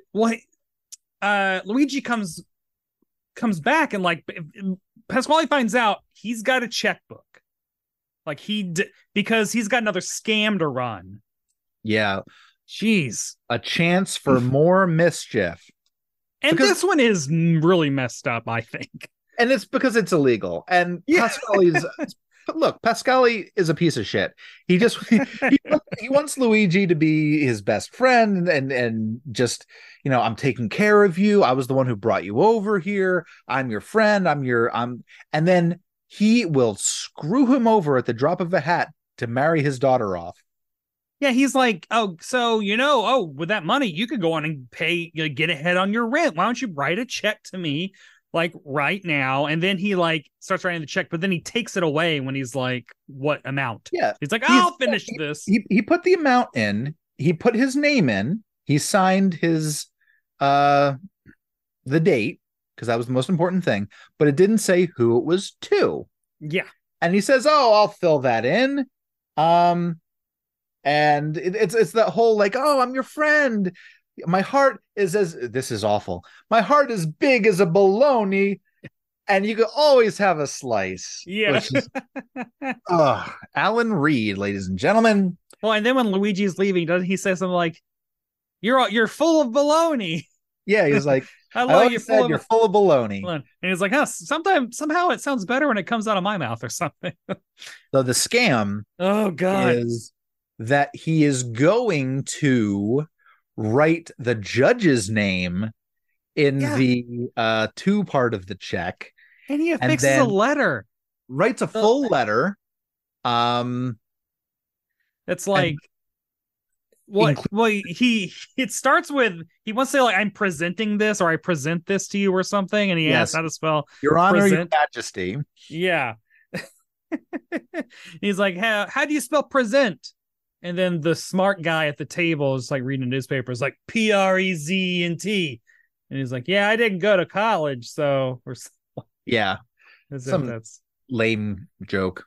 Luigi comes back, and like Pasquale finds out he's got a checkbook, like because he's got another scam to run. Yeah, jeez, a chance for more mischief. And this one is really messed up, I think. And it's because it's illegal. And look, Pascali is a piece of shit. He just he wants Luigi to be his best friend and just, I'm taking care of you. I was the one who brought you over here. I'm your friend. And then he will screw him over at the drop of a hat to marry his daughter off. Yeah, he's like, oh, so, with that money, you could go on and pay, get ahead on your rent. Why don't you write a check to me, like, right now? And then he, like, starts writing the check, but then he takes it away when he's like, what amount? Yeah. He's like, I'll finish this. He put the amount in. He put his name in. He signed his, the date, because that was the most important thing, but it didn't say who it was to. Yeah. And he says, oh, I'll fill that in. And it's that whole like, oh, I'm your friend. My heart is this is awful. My heart is big as a bologna, and you could always have a slice. Yeah. Alan Reed, ladies and gentlemen. Well, and then when Luigi's leaving, doesn't he say something like, "You're full of bologna"? Yeah, he's like, I love you're full of bologna. And he's like, somehow it sounds better when it comes out of my mouth or something. So the scam, oh god, is that he is going to write the judge's name in the to part of the check, and he affixes a letter, writes a full letter. It's like, it starts with, he wants to say like, I'm presenting this, or I present this to you or something, and he asks how to spell Your Honor, present. Your Majesty. Yeah. He's like, how do you spell present? And then the smart guy at the table is like reading newspapers, like PREZNT. And he's like, yeah, I didn't go to college, so. Yeah. That's lame joke.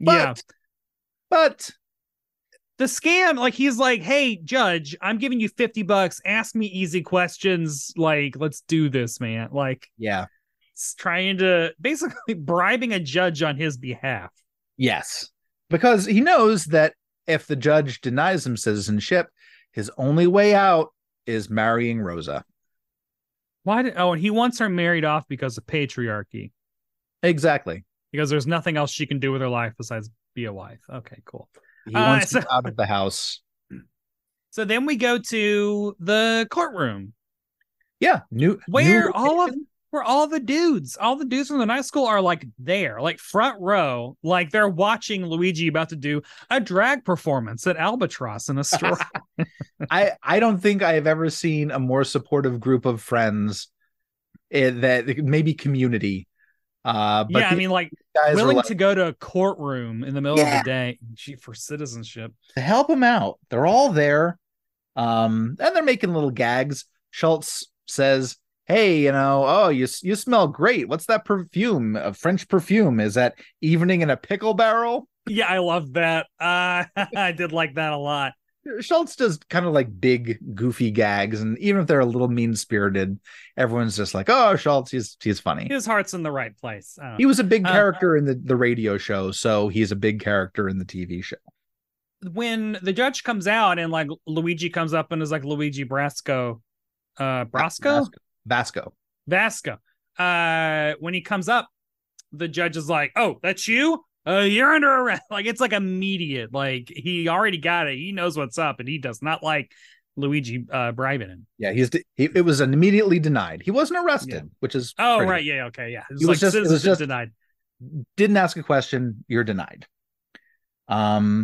But the scam, like, he's like, hey, judge, I'm giving you $50. Ask me easy questions. Like, let's do this, man. Like, yeah. It's trying to basically bribing a judge on his behalf. Yes. Because he knows that if the judge denies him citizenship, his only way out is marrying Rosa. And he wants her married off because of patriarchy. Exactly. Because there's nothing else she can do with her life besides be a wife. Okay, cool. He wants to get out of the house. So then we go to the courtroom. Yeah. Where all the dudes from the night school are like there, like front row, like they're watching Luigi about to do a drag performance at Albatross in a store. I don't think I've ever seen a more supportive group of friends that maybe Community. But I mean, like, willing to go to a courtroom in the middle of the day for citizenship to help them out. They're all there. And they're making little gags. Schultz says, hey, you smell great. What's that perfume? A French perfume. Is that evening in a pickle barrel? Yeah, I love that. I did like that a lot. Schultz does kind of like big, goofy gags, and even if they're a little mean-spirited, everyone's just like, oh, Schultz, he's funny. His heart's in the right place. He was a big character in the radio show, so he's a big character in the TV show. When the judge comes out and like Luigi comes up and is like Luigi Brasco. Vasco. When he comes up, the judge is like, oh, that's you? You're under arrest. Like, it's like immediate. Like, he already got it. He knows what's up, and he does not like Luigi bribing him. Yeah, it was immediately denied. He wasn't arrested, which is right. Yeah, okay, yeah. It was just denied. Didn't ask a question. You're denied. But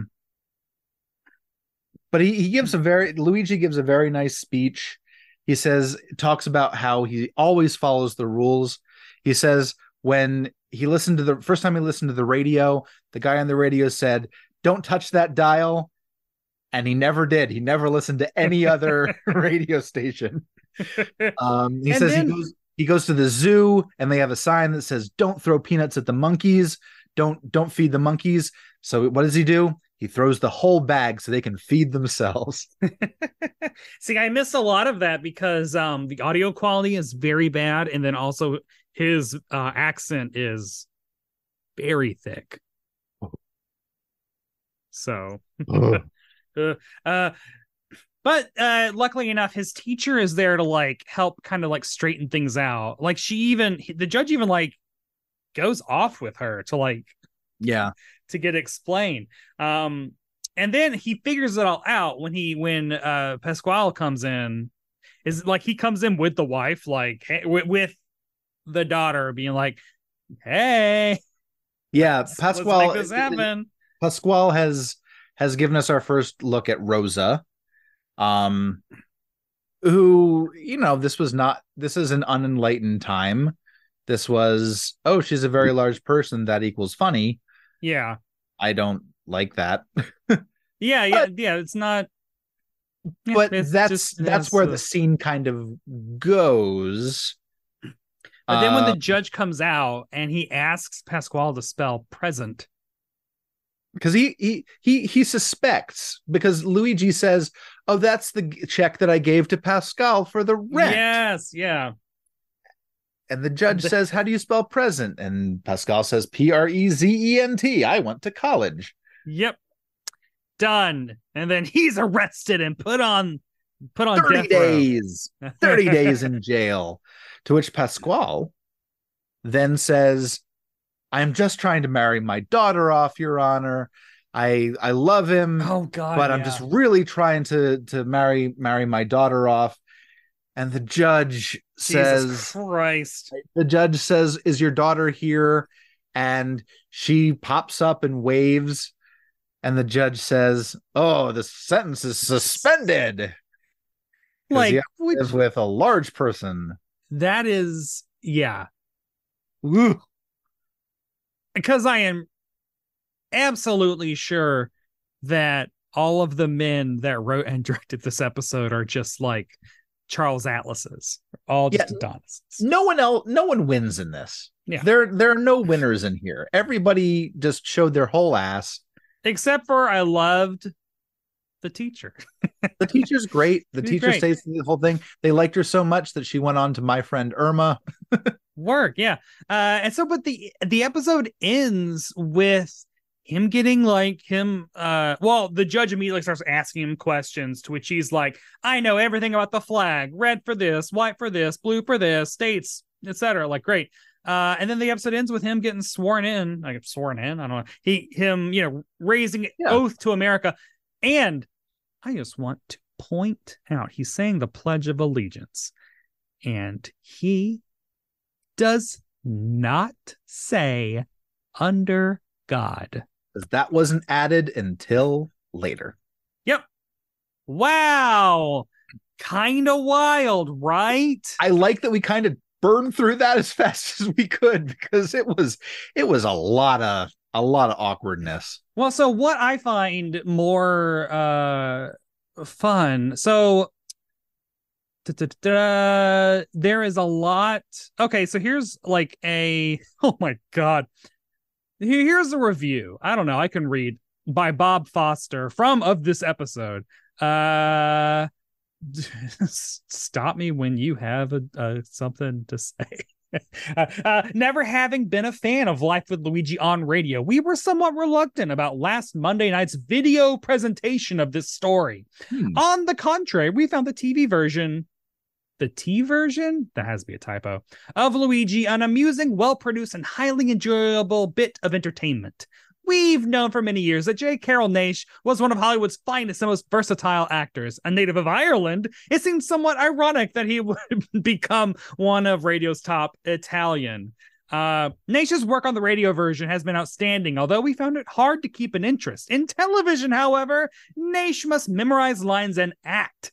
he gives Luigi gives a very nice speech. He talks about how he always follows the rules. He says when the first time he listened to the radio, the guy on the radio said, don't touch that dial. And he never did. He never listened to any other radio station. He goes to the zoo and they have a sign that says, don't throw peanuts at the monkeys. Don't feed the monkeys. So what does he do? He throws the whole bag so they can feed themselves. See, I miss a lot of that because the audio quality is very bad. And then also his accent is very thick. So, but luckily enough, his teacher is there to like help kind of like straighten things out. Like the judge even like goes off with her to like Yeah. to get explained. And then he figures it all out when Pasquale comes in. Is like he comes in with the wife, like with the daughter, being like, "Hey, yeah, let's Pasquale. make this happen." Pasquale has given us our first look at Rosa, who, this is an unenlightened time. This was, oh, she's a very large person, that equals funny. Yeah, I don't like that. yeah. It's not. Yeah, but it's that's where the scene kind of goes. But then when the judge comes out and he asks Pasquale to spell present, because he suspects, because Luigi says, "Oh, that's the check that I gave to Pascal for the rent." Yes, yeah. And the judge says, "How do you spell present?" And Pascal says, "Prezent. I went to college." Yep. Done. And then he's arrested and put on 30 days. 30 days in jail. To which Pasquale then says, "I'm just trying to marry my daughter off, Your Honor. I love him. Oh God. But I'm just really trying to marry my daughter off." And the judge Jesus Christ. The judge says, "Is your daughter here?" And she pops up and waves. And the judge says, "Oh, the sentence is suspended." Like, is with a large person. That is, yeah. Ooh. Because I am absolutely sure that all of the men that wrote and directed this episode are just like Charles Atlas's, all just Adonises. No one wins in this. Yeah. There are no winners in here. Everybody just showed their whole ass. Except for I loved the teacher. The teacher's great. The teacher stays through the whole thing. They liked her so much that she went on to My Friend Irma. Work, yeah. And so, but the episode ends with him getting the judge immediately starts asking him questions, to which he's like, "I know everything about the flag. Red for this, white for this, blue for this, states, etc." Like, great. And then the episode ends with him getting sworn in. I don't know. Him raising oath to America. And I just want to point out, he's saying the Pledge of Allegiance. And he does not say under God. Because that wasn't added until later. Yep. Wow. Kind of wild, right? I like that we kind of burned through that as fast as we could, because it was a lot of awkwardness. Well, so what I find more fun, so there is a lot. Okay, so here's like oh my God. Here's a review. I don't know. I can read by Bob Foster of this episode. Stop me when you have something to say. Never having been a fan of Life with Luigi on radio, we were somewhat reluctant about last Monday night's video presentation of this story. On the contrary, we found the T version, that has to be a typo, of Luigi an amusing, well-produced, and highly enjoyable bit of entertainment. We've known for many years that J. Carroll Naish was one of Hollywood's finest and most versatile actors. A native of Ireland, it seems somewhat ironic that he would become one of radio's top Italian. Naish's work on the radio version has been outstanding, although we found it hard to keep an interest. In television, however, Naish must memorize lines and act.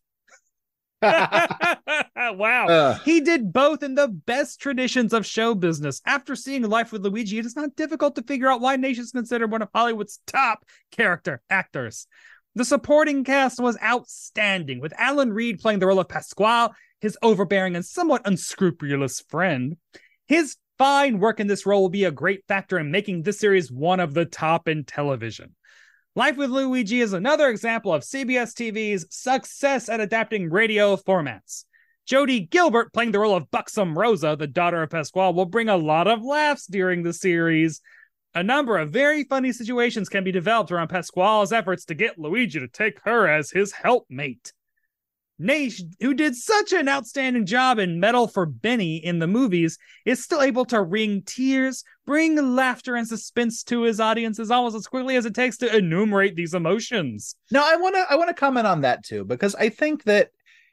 Wow. He did both in the best traditions of show business. After seeing Life with Luigi, it is not difficult to figure out why Naish is considered one of Hollywood's top character actors. The supporting cast was outstanding, with Alan Reed playing the role of Pasquale, his overbearing and somewhat unscrupulous friend. His fine work in this role will be a great factor in making this series one of the top in television. Life with Luigi is another example of CBS TV's success at adapting radio formats. Jodie Gilbert, playing the role of buxom Rosa, the daughter of Pasquale, will bring a lot of laughs during the series. A number of very funny situations can be developed around Pasquale's efforts to get Luigi to take her as his helpmate. Naish, who did such an outstanding job in Metal for Benny in the movies, is still able to wring tears, bring laughter and suspense to his audiences almost as quickly as it takes to enumerate these emotions. Now, I want to comment on that too, because I think that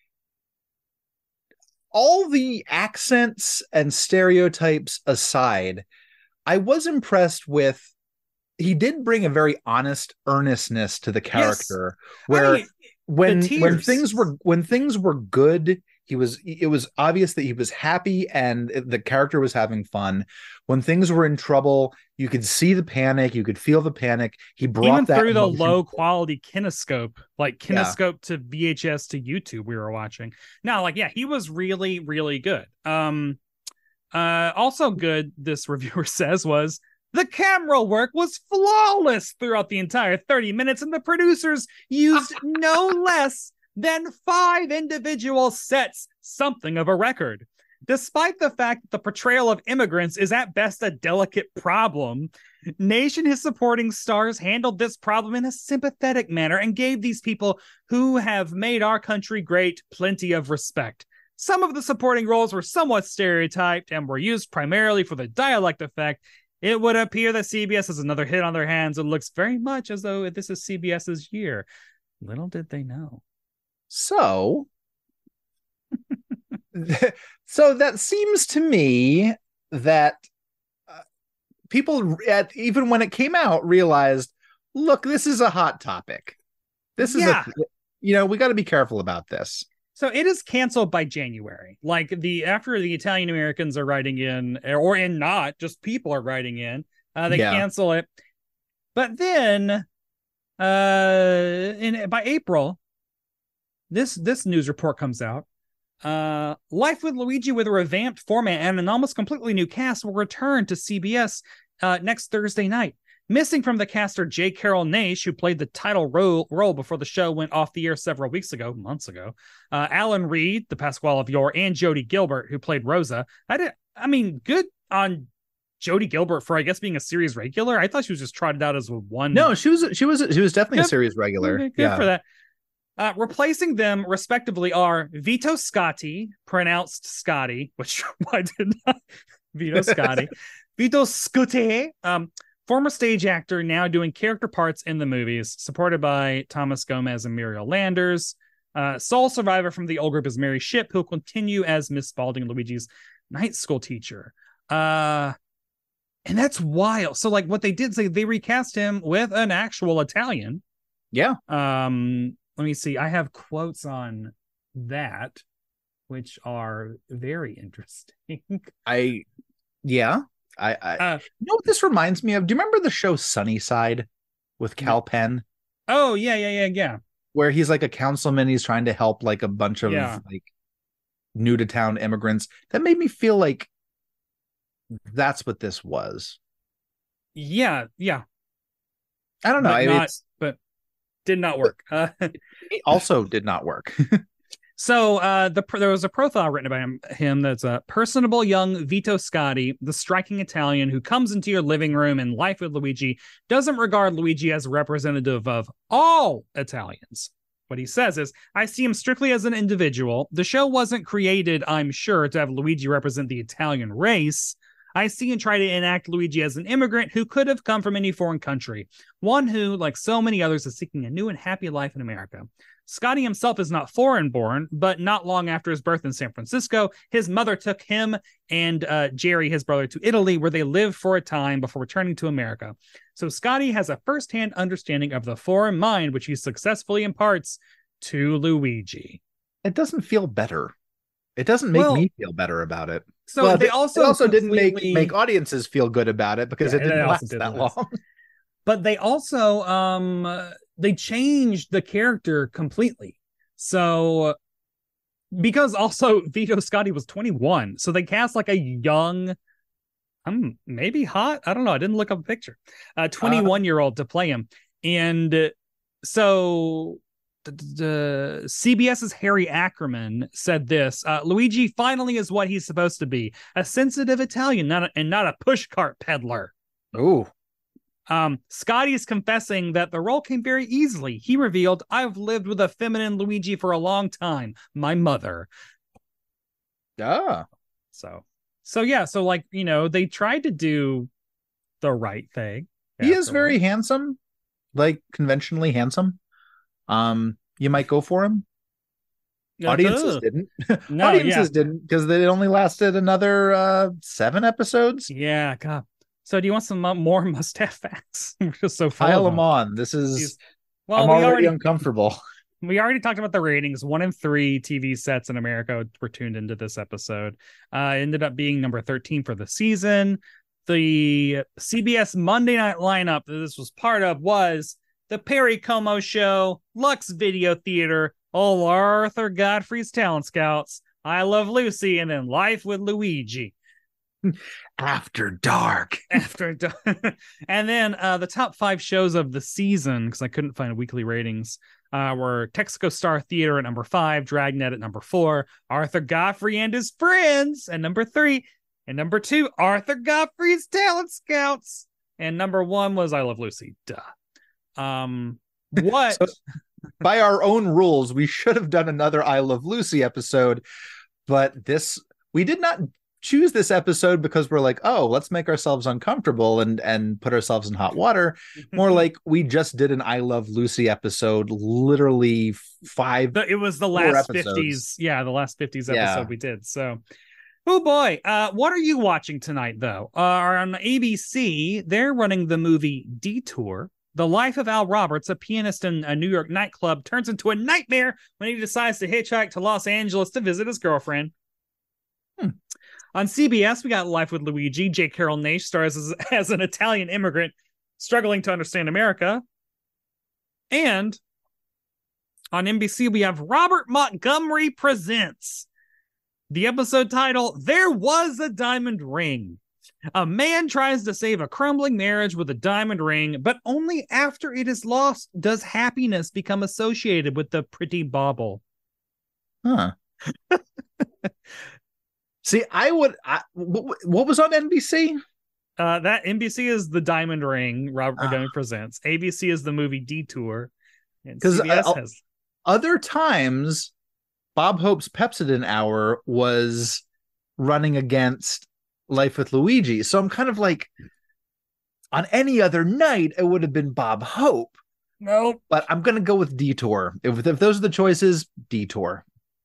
all the accents and stereotypes aside, I was impressed with, he did bring a very honest earnestness to the character, where when things were good, it was obvious that he was happy and the character was having fun. When things were in trouble, you could see the panic, you could feel the panic. He brought even that through emotion. the low quality kinescope, like kinescope to VHS to YouTube we were watching. No, like, yeah, he was really, really good. Also good, this reviewer says, was the camera work was flawless throughout the entire 30 minutes, and the producers used no less than 5 individual sets, something of a record. Despite the fact that the portrayal of immigrants is at best a delicate problem, Naish and his supporting stars handled this problem in a sympathetic manner and gave these people who have made our country great plenty of respect. Some of the supporting roles were somewhat stereotyped and were used primarily for the dialect effect. It would appear that CBS has another hit on their hands and looks very much as though this is CBS's year. Little did they know. So that seems to me that people, even when it came out, realized, look, this is a hot topic. This is we got to be careful about this. So it is canceled by January. Like after the Italian Americans are writing in, or in not, just people are writing in, they cancel it. But then by April, this news report comes out. Life with Luigi with a revamped format and an almost completely new cast will return to CBS next Thursday night. Missing from the cast are J. Carrol Naish, who played the title role before the show went off the air several months ago. Alan Reed, the Pasquale of Yore, and Jodie Gilbert, who played Rosa. Good on Jodie Gilbert for, I guess, being a series regular. I thought she was just trotted out as one. No, she was definitely a series regular. Okay, good for that. Replacing them, respectively, are Vito Scotti, pronounced Scotty, which why did not Vito Scotti, Vito Scotti, former stage actor, now doing character parts in the movies, supported by Thomas Gomez and Muriel Landers. Sole survivor from the old group is Mary Shipp, who will continue as Miss Spaulding, Luigi's night school teacher. And that's wild. So, like, what they did say, they recast him with an actual Italian. Yeah. Let me see. I have quotes on that, which are very interesting. I know what this reminds me of? Do you remember the show Sunnyside with Cal Penn? Oh, yeah. Where he's like a councilman, he's trying to help like a bunch of like new to town immigrants. That made me feel like that's what this was. Yeah. I don't know. But did not work. It also did not work. So there was a profile written about him that's a personable young Vito Scotti, the striking Italian who comes into your living room in Life with Luigi, doesn't regard Luigi as a representative of all Italians. What he says is, I see him strictly as an individual. The show wasn't created, I'm sure, to have Luigi represent the Italian race. I see and try to enact Luigi as an immigrant who could have come from any foreign country, one who, like so many others, is seeking a new and happy life in America. Scotti himself is not foreign-born, but not long after his birth in San Francisco, his mother took him and Jerry, his brother, to Italy, where they lived for a time before returning to America. So Scotti has a first-hand understanding of the foreign mind, which he successfully imparts to Luigi. It doesn't feel better. It doesn't make me feel better about it. So well, they it also didn't make audiences feel good about it because it didn't last that long. But they also they changed the character completely. So because also Vito Scotti was 21, so they cast like a young, maybe hot, I don't know, I didn't look up a picture, 21-year-old to play him. And so the CBS's Harry Ackerman said this: Luigi finally is what he's supposed to be, a sensitive Italian, not a pushcart peddler. Ooh. Scotty's confessing that the role came very easily. He revealed, "I've lived with a feminine Luigi for a long time, my mother." Ah. So yeah, so like, they tried to do the right thing. He is very handsome, like conventionally handsome. You might go for him. Audiences didn't. No, Audiences didn't, because they only lasted another 7 episodes. Yeah, God. So do you want some more must-have facts? We're just so full Pile of them on. This is. Well, I'm already uncomfortable. We already talked about the ratings. 1 in 3 TV sets in America were tuned into this episode. Ended up being number 13 for the season. The CBS Monday night lineup that this was part of was The Perry Como Show, Lux Video Theater, Old Arthur Godfrey's Talent Scouts, I Love Lucy, and then Life with Luigi. After Dark. And then the top 5 shows of the season, because I couldn't find weekly ratings, were Texaco Star Theater at number 5, Dragnet at number 4, Arthur Godfrey and His Friends at number 3, and number 2, Arthur Godfrey's Talent Scouts, and number 1 was I Love Lucy. What? So, by our own rules, we should have done another I Love Lucy episode, but we did not choose this episode because we're like, oh, let's make ourselves uncomfortable and put ourselves in hot water. More like we just did an I Love Lucy episode, literally 5. It was the last episodes. 50s. Yeah, the last 50s episode we did. So, oh boy. What are you watching tonight, though? On ABC, they're running the movie Detour. The life of Al Roberts, a pianist in a New York nightclub, turns into a nightmare when he decides to hitchhike to Los Angeles to visit his girlfriend. On CBS, we got Life with Luigi. J. Carroll Naish stars as an Italian immigrant struggling to understand America. And on NBC, we have Robert Montgomery Presents. The episode title, There Was a Diamond Ring. A man tries to save a crumbling marriage with a diamond ring, but only after it is lost does happiness become associated with the pretty bauble. Huh. See, what was on NBC? That NBC is The Diamond Ring, Robert Montgomery Presents. ABC is the movie Detour. Because other times, Bob Hope's Pepsodent Hour was running against Life with Luigi. So I'm kind of like, on any other night, it would have been Bob Hope. Nope. But I'm going to go with Detour. If those are the choices, Detour.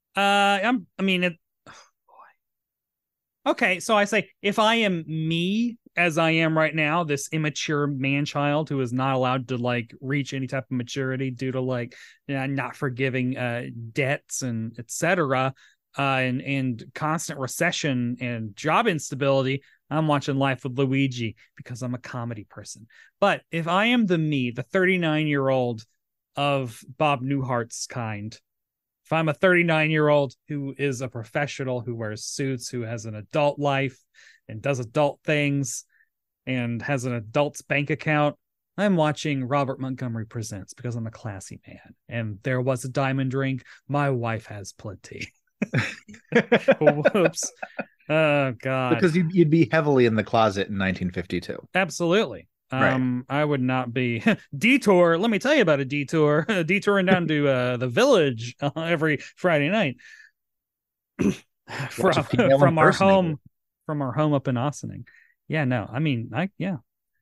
Okay, so I say, if I am me as I am right now, this immature man-child who is not allowed to like reach any type of maturity due to not forgiving debts and etc. And constant recession and job instability, I'm watching Life with Luigi because I'm a comedy person. But if I am the 39-year-old of Bob Newhart's kind, if I'm a 39-year-old who is a professional, who wears suits, who has an adult life and does adult things and has an adult's bank account, I'm watching Robert Montgomery Presents because I'm a classy man. And there was a diamond ring. My wife has plenty. Whoops. Oh, God. Because you'd be heavily in the closet in 1952. Absolutely. Right. I would not be. Detour. Let me tell you about a detour. Detouring down to the Village every Friday night from our home up in Ossining. Yeah, no, I mean, yeah.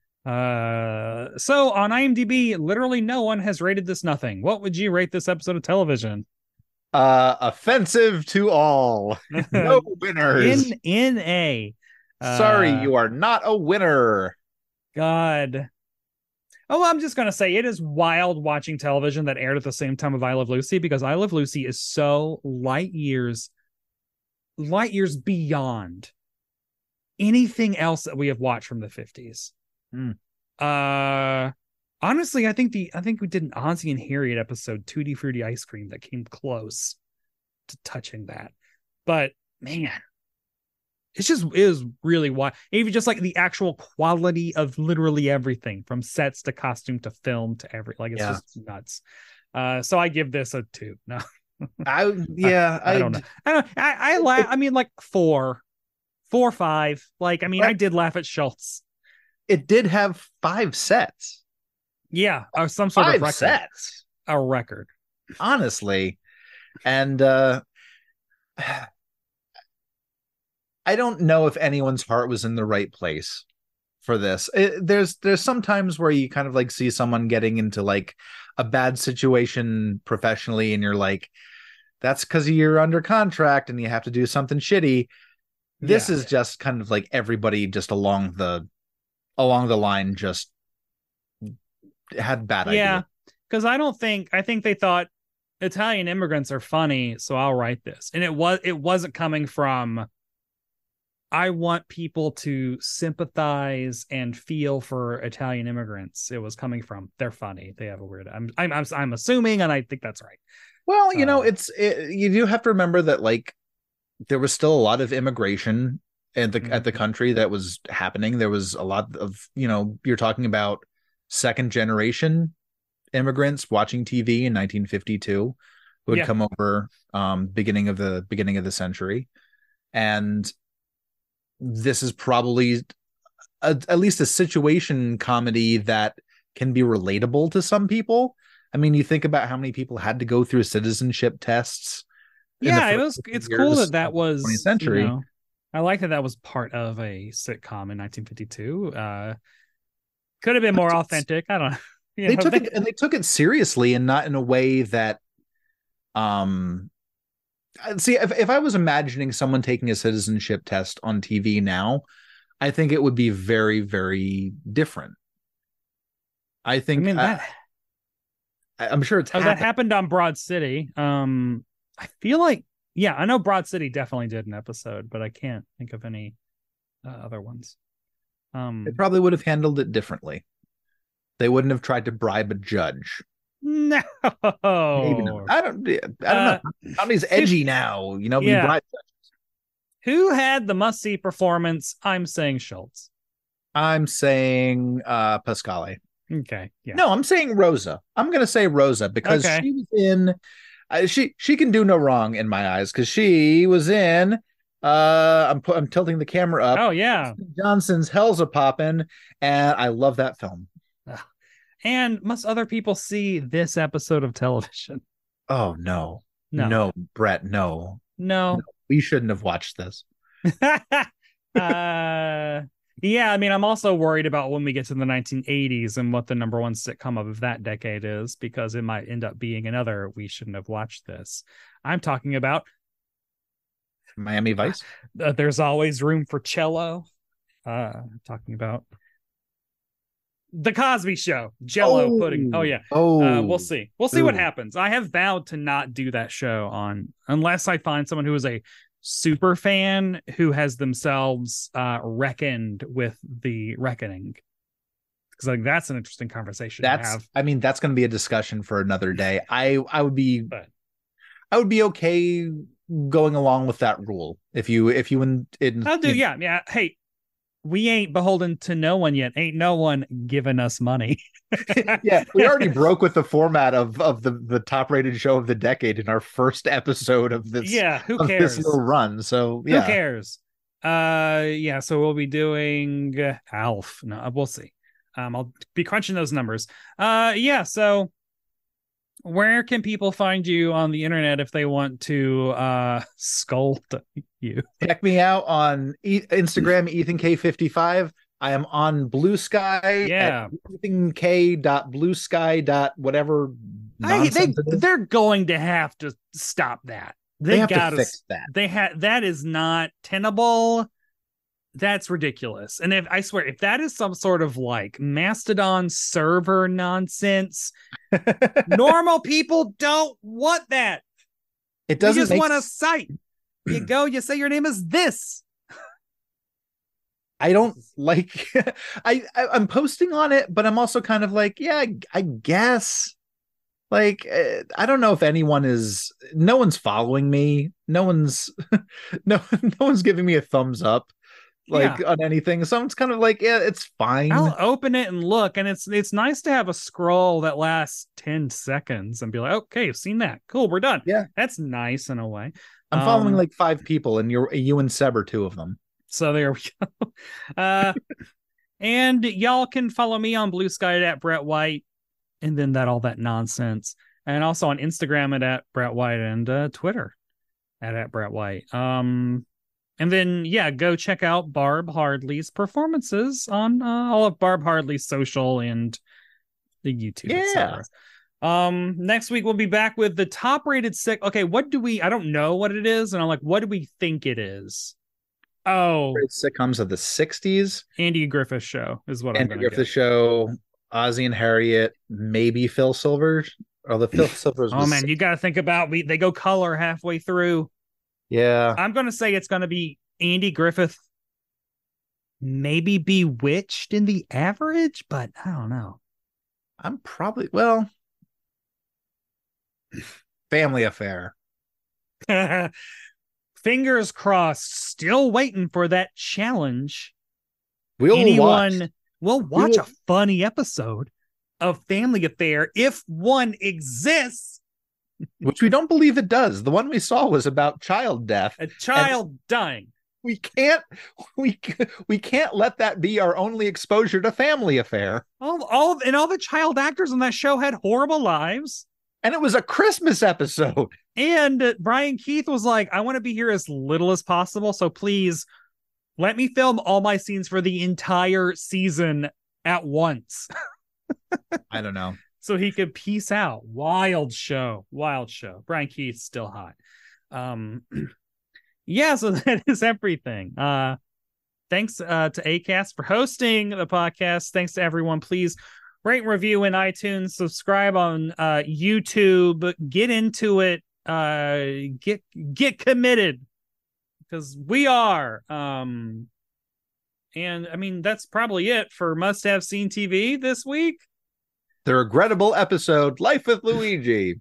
So on IMDb, literally no one has rated this nothing. What would you rate this episode of television? Offensive to all. No winners. NA. Sorry, you are not a winner. God. Oh, I'm just going to say it is wild watching television that aired at the same time of I Love Lucy, because I Love Lucy is so light years beyond anything else that we have watched from the 50s. Honestly, I think we did an Ozzie and Harriet episode, Tutti Frutti Ice Cream, that came close to touching that. But man, it is really wild. Even just like the actual quality of literally everything, from sets to costume to film to it's just nuts. So I give this a 2. No, I don't know. I mean, like 4, 5. I did laugh at Schultz. it did have 5 sets. Yeah, some sort of 5 record. sets. A record. Honestly. And I don't know if anyone's heart was in the right place for this. There's some times where you kind of like see someone getting into like a bad situation professionally, and you're like, that's because you're under contract and you have to do something shitty. This is just kind of like everybody just along the line just had bad ideas. Yeah, because I think they thought Italian immigrants are funny, so I'll write this. And it wasn't coming from, I want people to sympathize and feel for Italian immigrants. It was coming from, they're funny. They have a weird. I'm assuming, and I think that's right. Well, you know, you do have to remember that like there was still a lot of immigration at the country that was happening. There was a lot of, you know, you're talking about second generation immigrants watching TV in 1952 who had come over beginning of the century, and this is probably at least a situation comedy that can be relatable to some people. I mean, you think about how many people had to go through citizenship tests. Yeah, it's cool that was 20th century. You know, I like that was part of a sitcom in 1952. Could have been more authentic. I don't know. They took it seriously, and not in a way that see, if I was imagining someone taking a citizenship test on TV now, I think it would be very, very different. I think I'm sure it's happened. That happened on Broad City. I feel like, yeah, I know Broad City definitely did an episode, but I can't think of any other ones. They probably would have handled it differently. They wouldn't have tried to bribe a judge. No, maybe not. I don't know. Comedy's edgy now, you know. Yeah. Bribe judges. Who had the must-see performance? I'm saying Schultz. I'm saying Pasquale. Okay. Yeah. No, I'm saying Rosa. I'm going to say Rosa because she was in. She can do no wrong in my eyes because she was in. I'm tilting the camera up. Oh yeah, Johnson's Hell's a Poppin', and I love that film. And must other people see this episode of television? Oh no, Brett, no. We shouldn't have watched this. Yeah, I mean, I'm also worried about when we get to the 1980s and what the number one sitcom of that decade is, because it might end up being another we shouldn't have watched this. I'm talking about Miami Vice. There's Always Room for Cello. Talking about The Cosby Show, Jell-O pudding. Oh yeah. We'll see what happens. I have vowed to not do that show on unless I find someone who is a super fan who has themselves reckoned with the reckoning, because like that's an interesting conversation to have. I mean, that's going to be a discussion for another day. I would be okay going along with that rule if you I'll do. Yeah. Hey, we ain't beholden to no one yet. Ain't no one giving us money. Yeah, we already broke with the format of the top rated show of the decade in our first episode of this. Yeah, who cares? This little run. So yeah, who cares? Yeah. So we'll be doing Alf. No, we'll see. I'll be crunching those numbers. Yeah. So where can people find you on the internet if they want to scold you? Check me out on Instagram, EthanK55. I am on Blue Sky. Yeah. EthanK.bluesky.whatever. They're going to have to stop that. They have to fix that. That is not tenable. That's ridiculous. And I swear, if that is some sort of like Mastodon server nonsense, normal people don't want that. It doesn't. You just want a site. You go, you say your name is this. I don't like. I'm posting on it, but I'm also kind of like, yeah, I guess. Like, I don't know if anyone is. No one's following me. No one's giving me a thumbs up. On anything, so it's kind of like, yeah, it's fine. I'll open it and look, and it's nice to have a scroll that lasts 10 seconds and be like, okay, I've seen that, cool, we're done. Yeah, that's nice in a way. I'm following like 5 people, and you and Seb are 2 of them. So there we go. And y'all can follow me on Blue Sky at Brett White, and then all that nonsense. And also on Instagram at Brett White, and Twitter at Brett White. And then, go check out Barb Hardley's performances on all of Barb Hardley's social and the YouTube, etc. Next week, we'll be back with the top-rated Okay, I don't know what it is, and I'm like, what do we think it is? Oh. Sitcoms of the 60s. Andy Griffith Show is what I'm going to get. Andy Griffith Show, Ozzie and Harriet, maybe Phil Silvers. Or the Phil Silvers. Oh, man, you got to think about they go color halfway through. Yeah. I'm going to say it's going to be Andy Griffith, maybe Bewitched in the average, but I don't know. I'm probably, Family Affair. Fingers crossed, still waiting for that challenge. We'll watch a funny episode of Family Affair if one exists. Which we don't believe it does. The one we saw was about child death. A child dying. We can't let that be our only exposure to Family Affair. All the child actors on that show had horrible lives. And it was a Christmas episode. And Brian Keith was like, I want to be here as little as possible. So please let me film all my scenes for the entire season at once. I don't know. So he could peace out. Wild show. Brian Keith's still hot. So that is everything. Thanks to Acast for hosting the podcast. Thanks to everyone. Please rate and review in iTunes. Subscribe on YouTube. Get into it. Get committed, because we are. And I mean, that's probably it for Must Have Seen TV this week. The regrettable episode, Life with Luigi.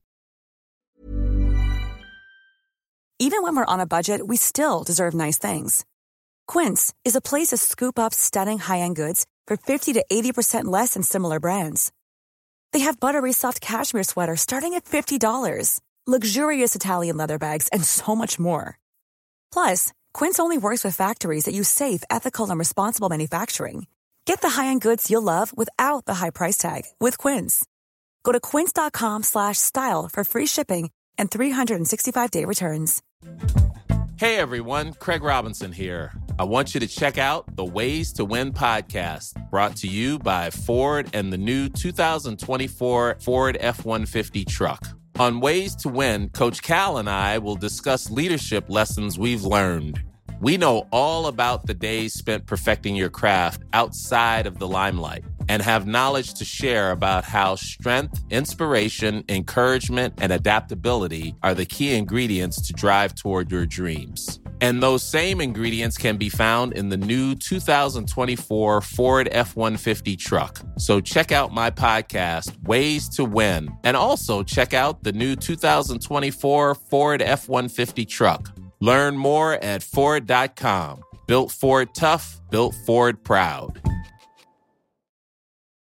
Even when we're on a budget, we still deserve nice things. Quince is a place to scoop up stunning high-end goods for 50 to 80% less than similar brands. They have buttery soft cashmere sweaters starting at $50, luxurious Italian leather bags, and so much more. Plus, Quince only works with factories that use safe, ethical, and responsible manufacturing. Get the high-end goods you'll love without the high price tag with Quince. Go to quince.com/style for free shipping and 365-day returns. Hey everyone, Craig Robinson here. I want you to check out the Ways to Win podcast, brought to you by Ford and the new 2024 Ford F-150 truck. On Ways to Win, Coach Cal and I will discuss leadership lessons we've learned. We know all about the days spent perfecting your craft outside of the limelight, and have knowledge to share about how strength, inspiration, encouragement, and adaptability are the key ingredients to drive toward your dreams. And those same ingredients can be found in the new 2024 Ford F-150 truck. So check out my podcast, Ways to Win, and also check out the new 2024 Ford F-150 truck. Learn more at Ford.com. Built Ford tough, built Ford proud.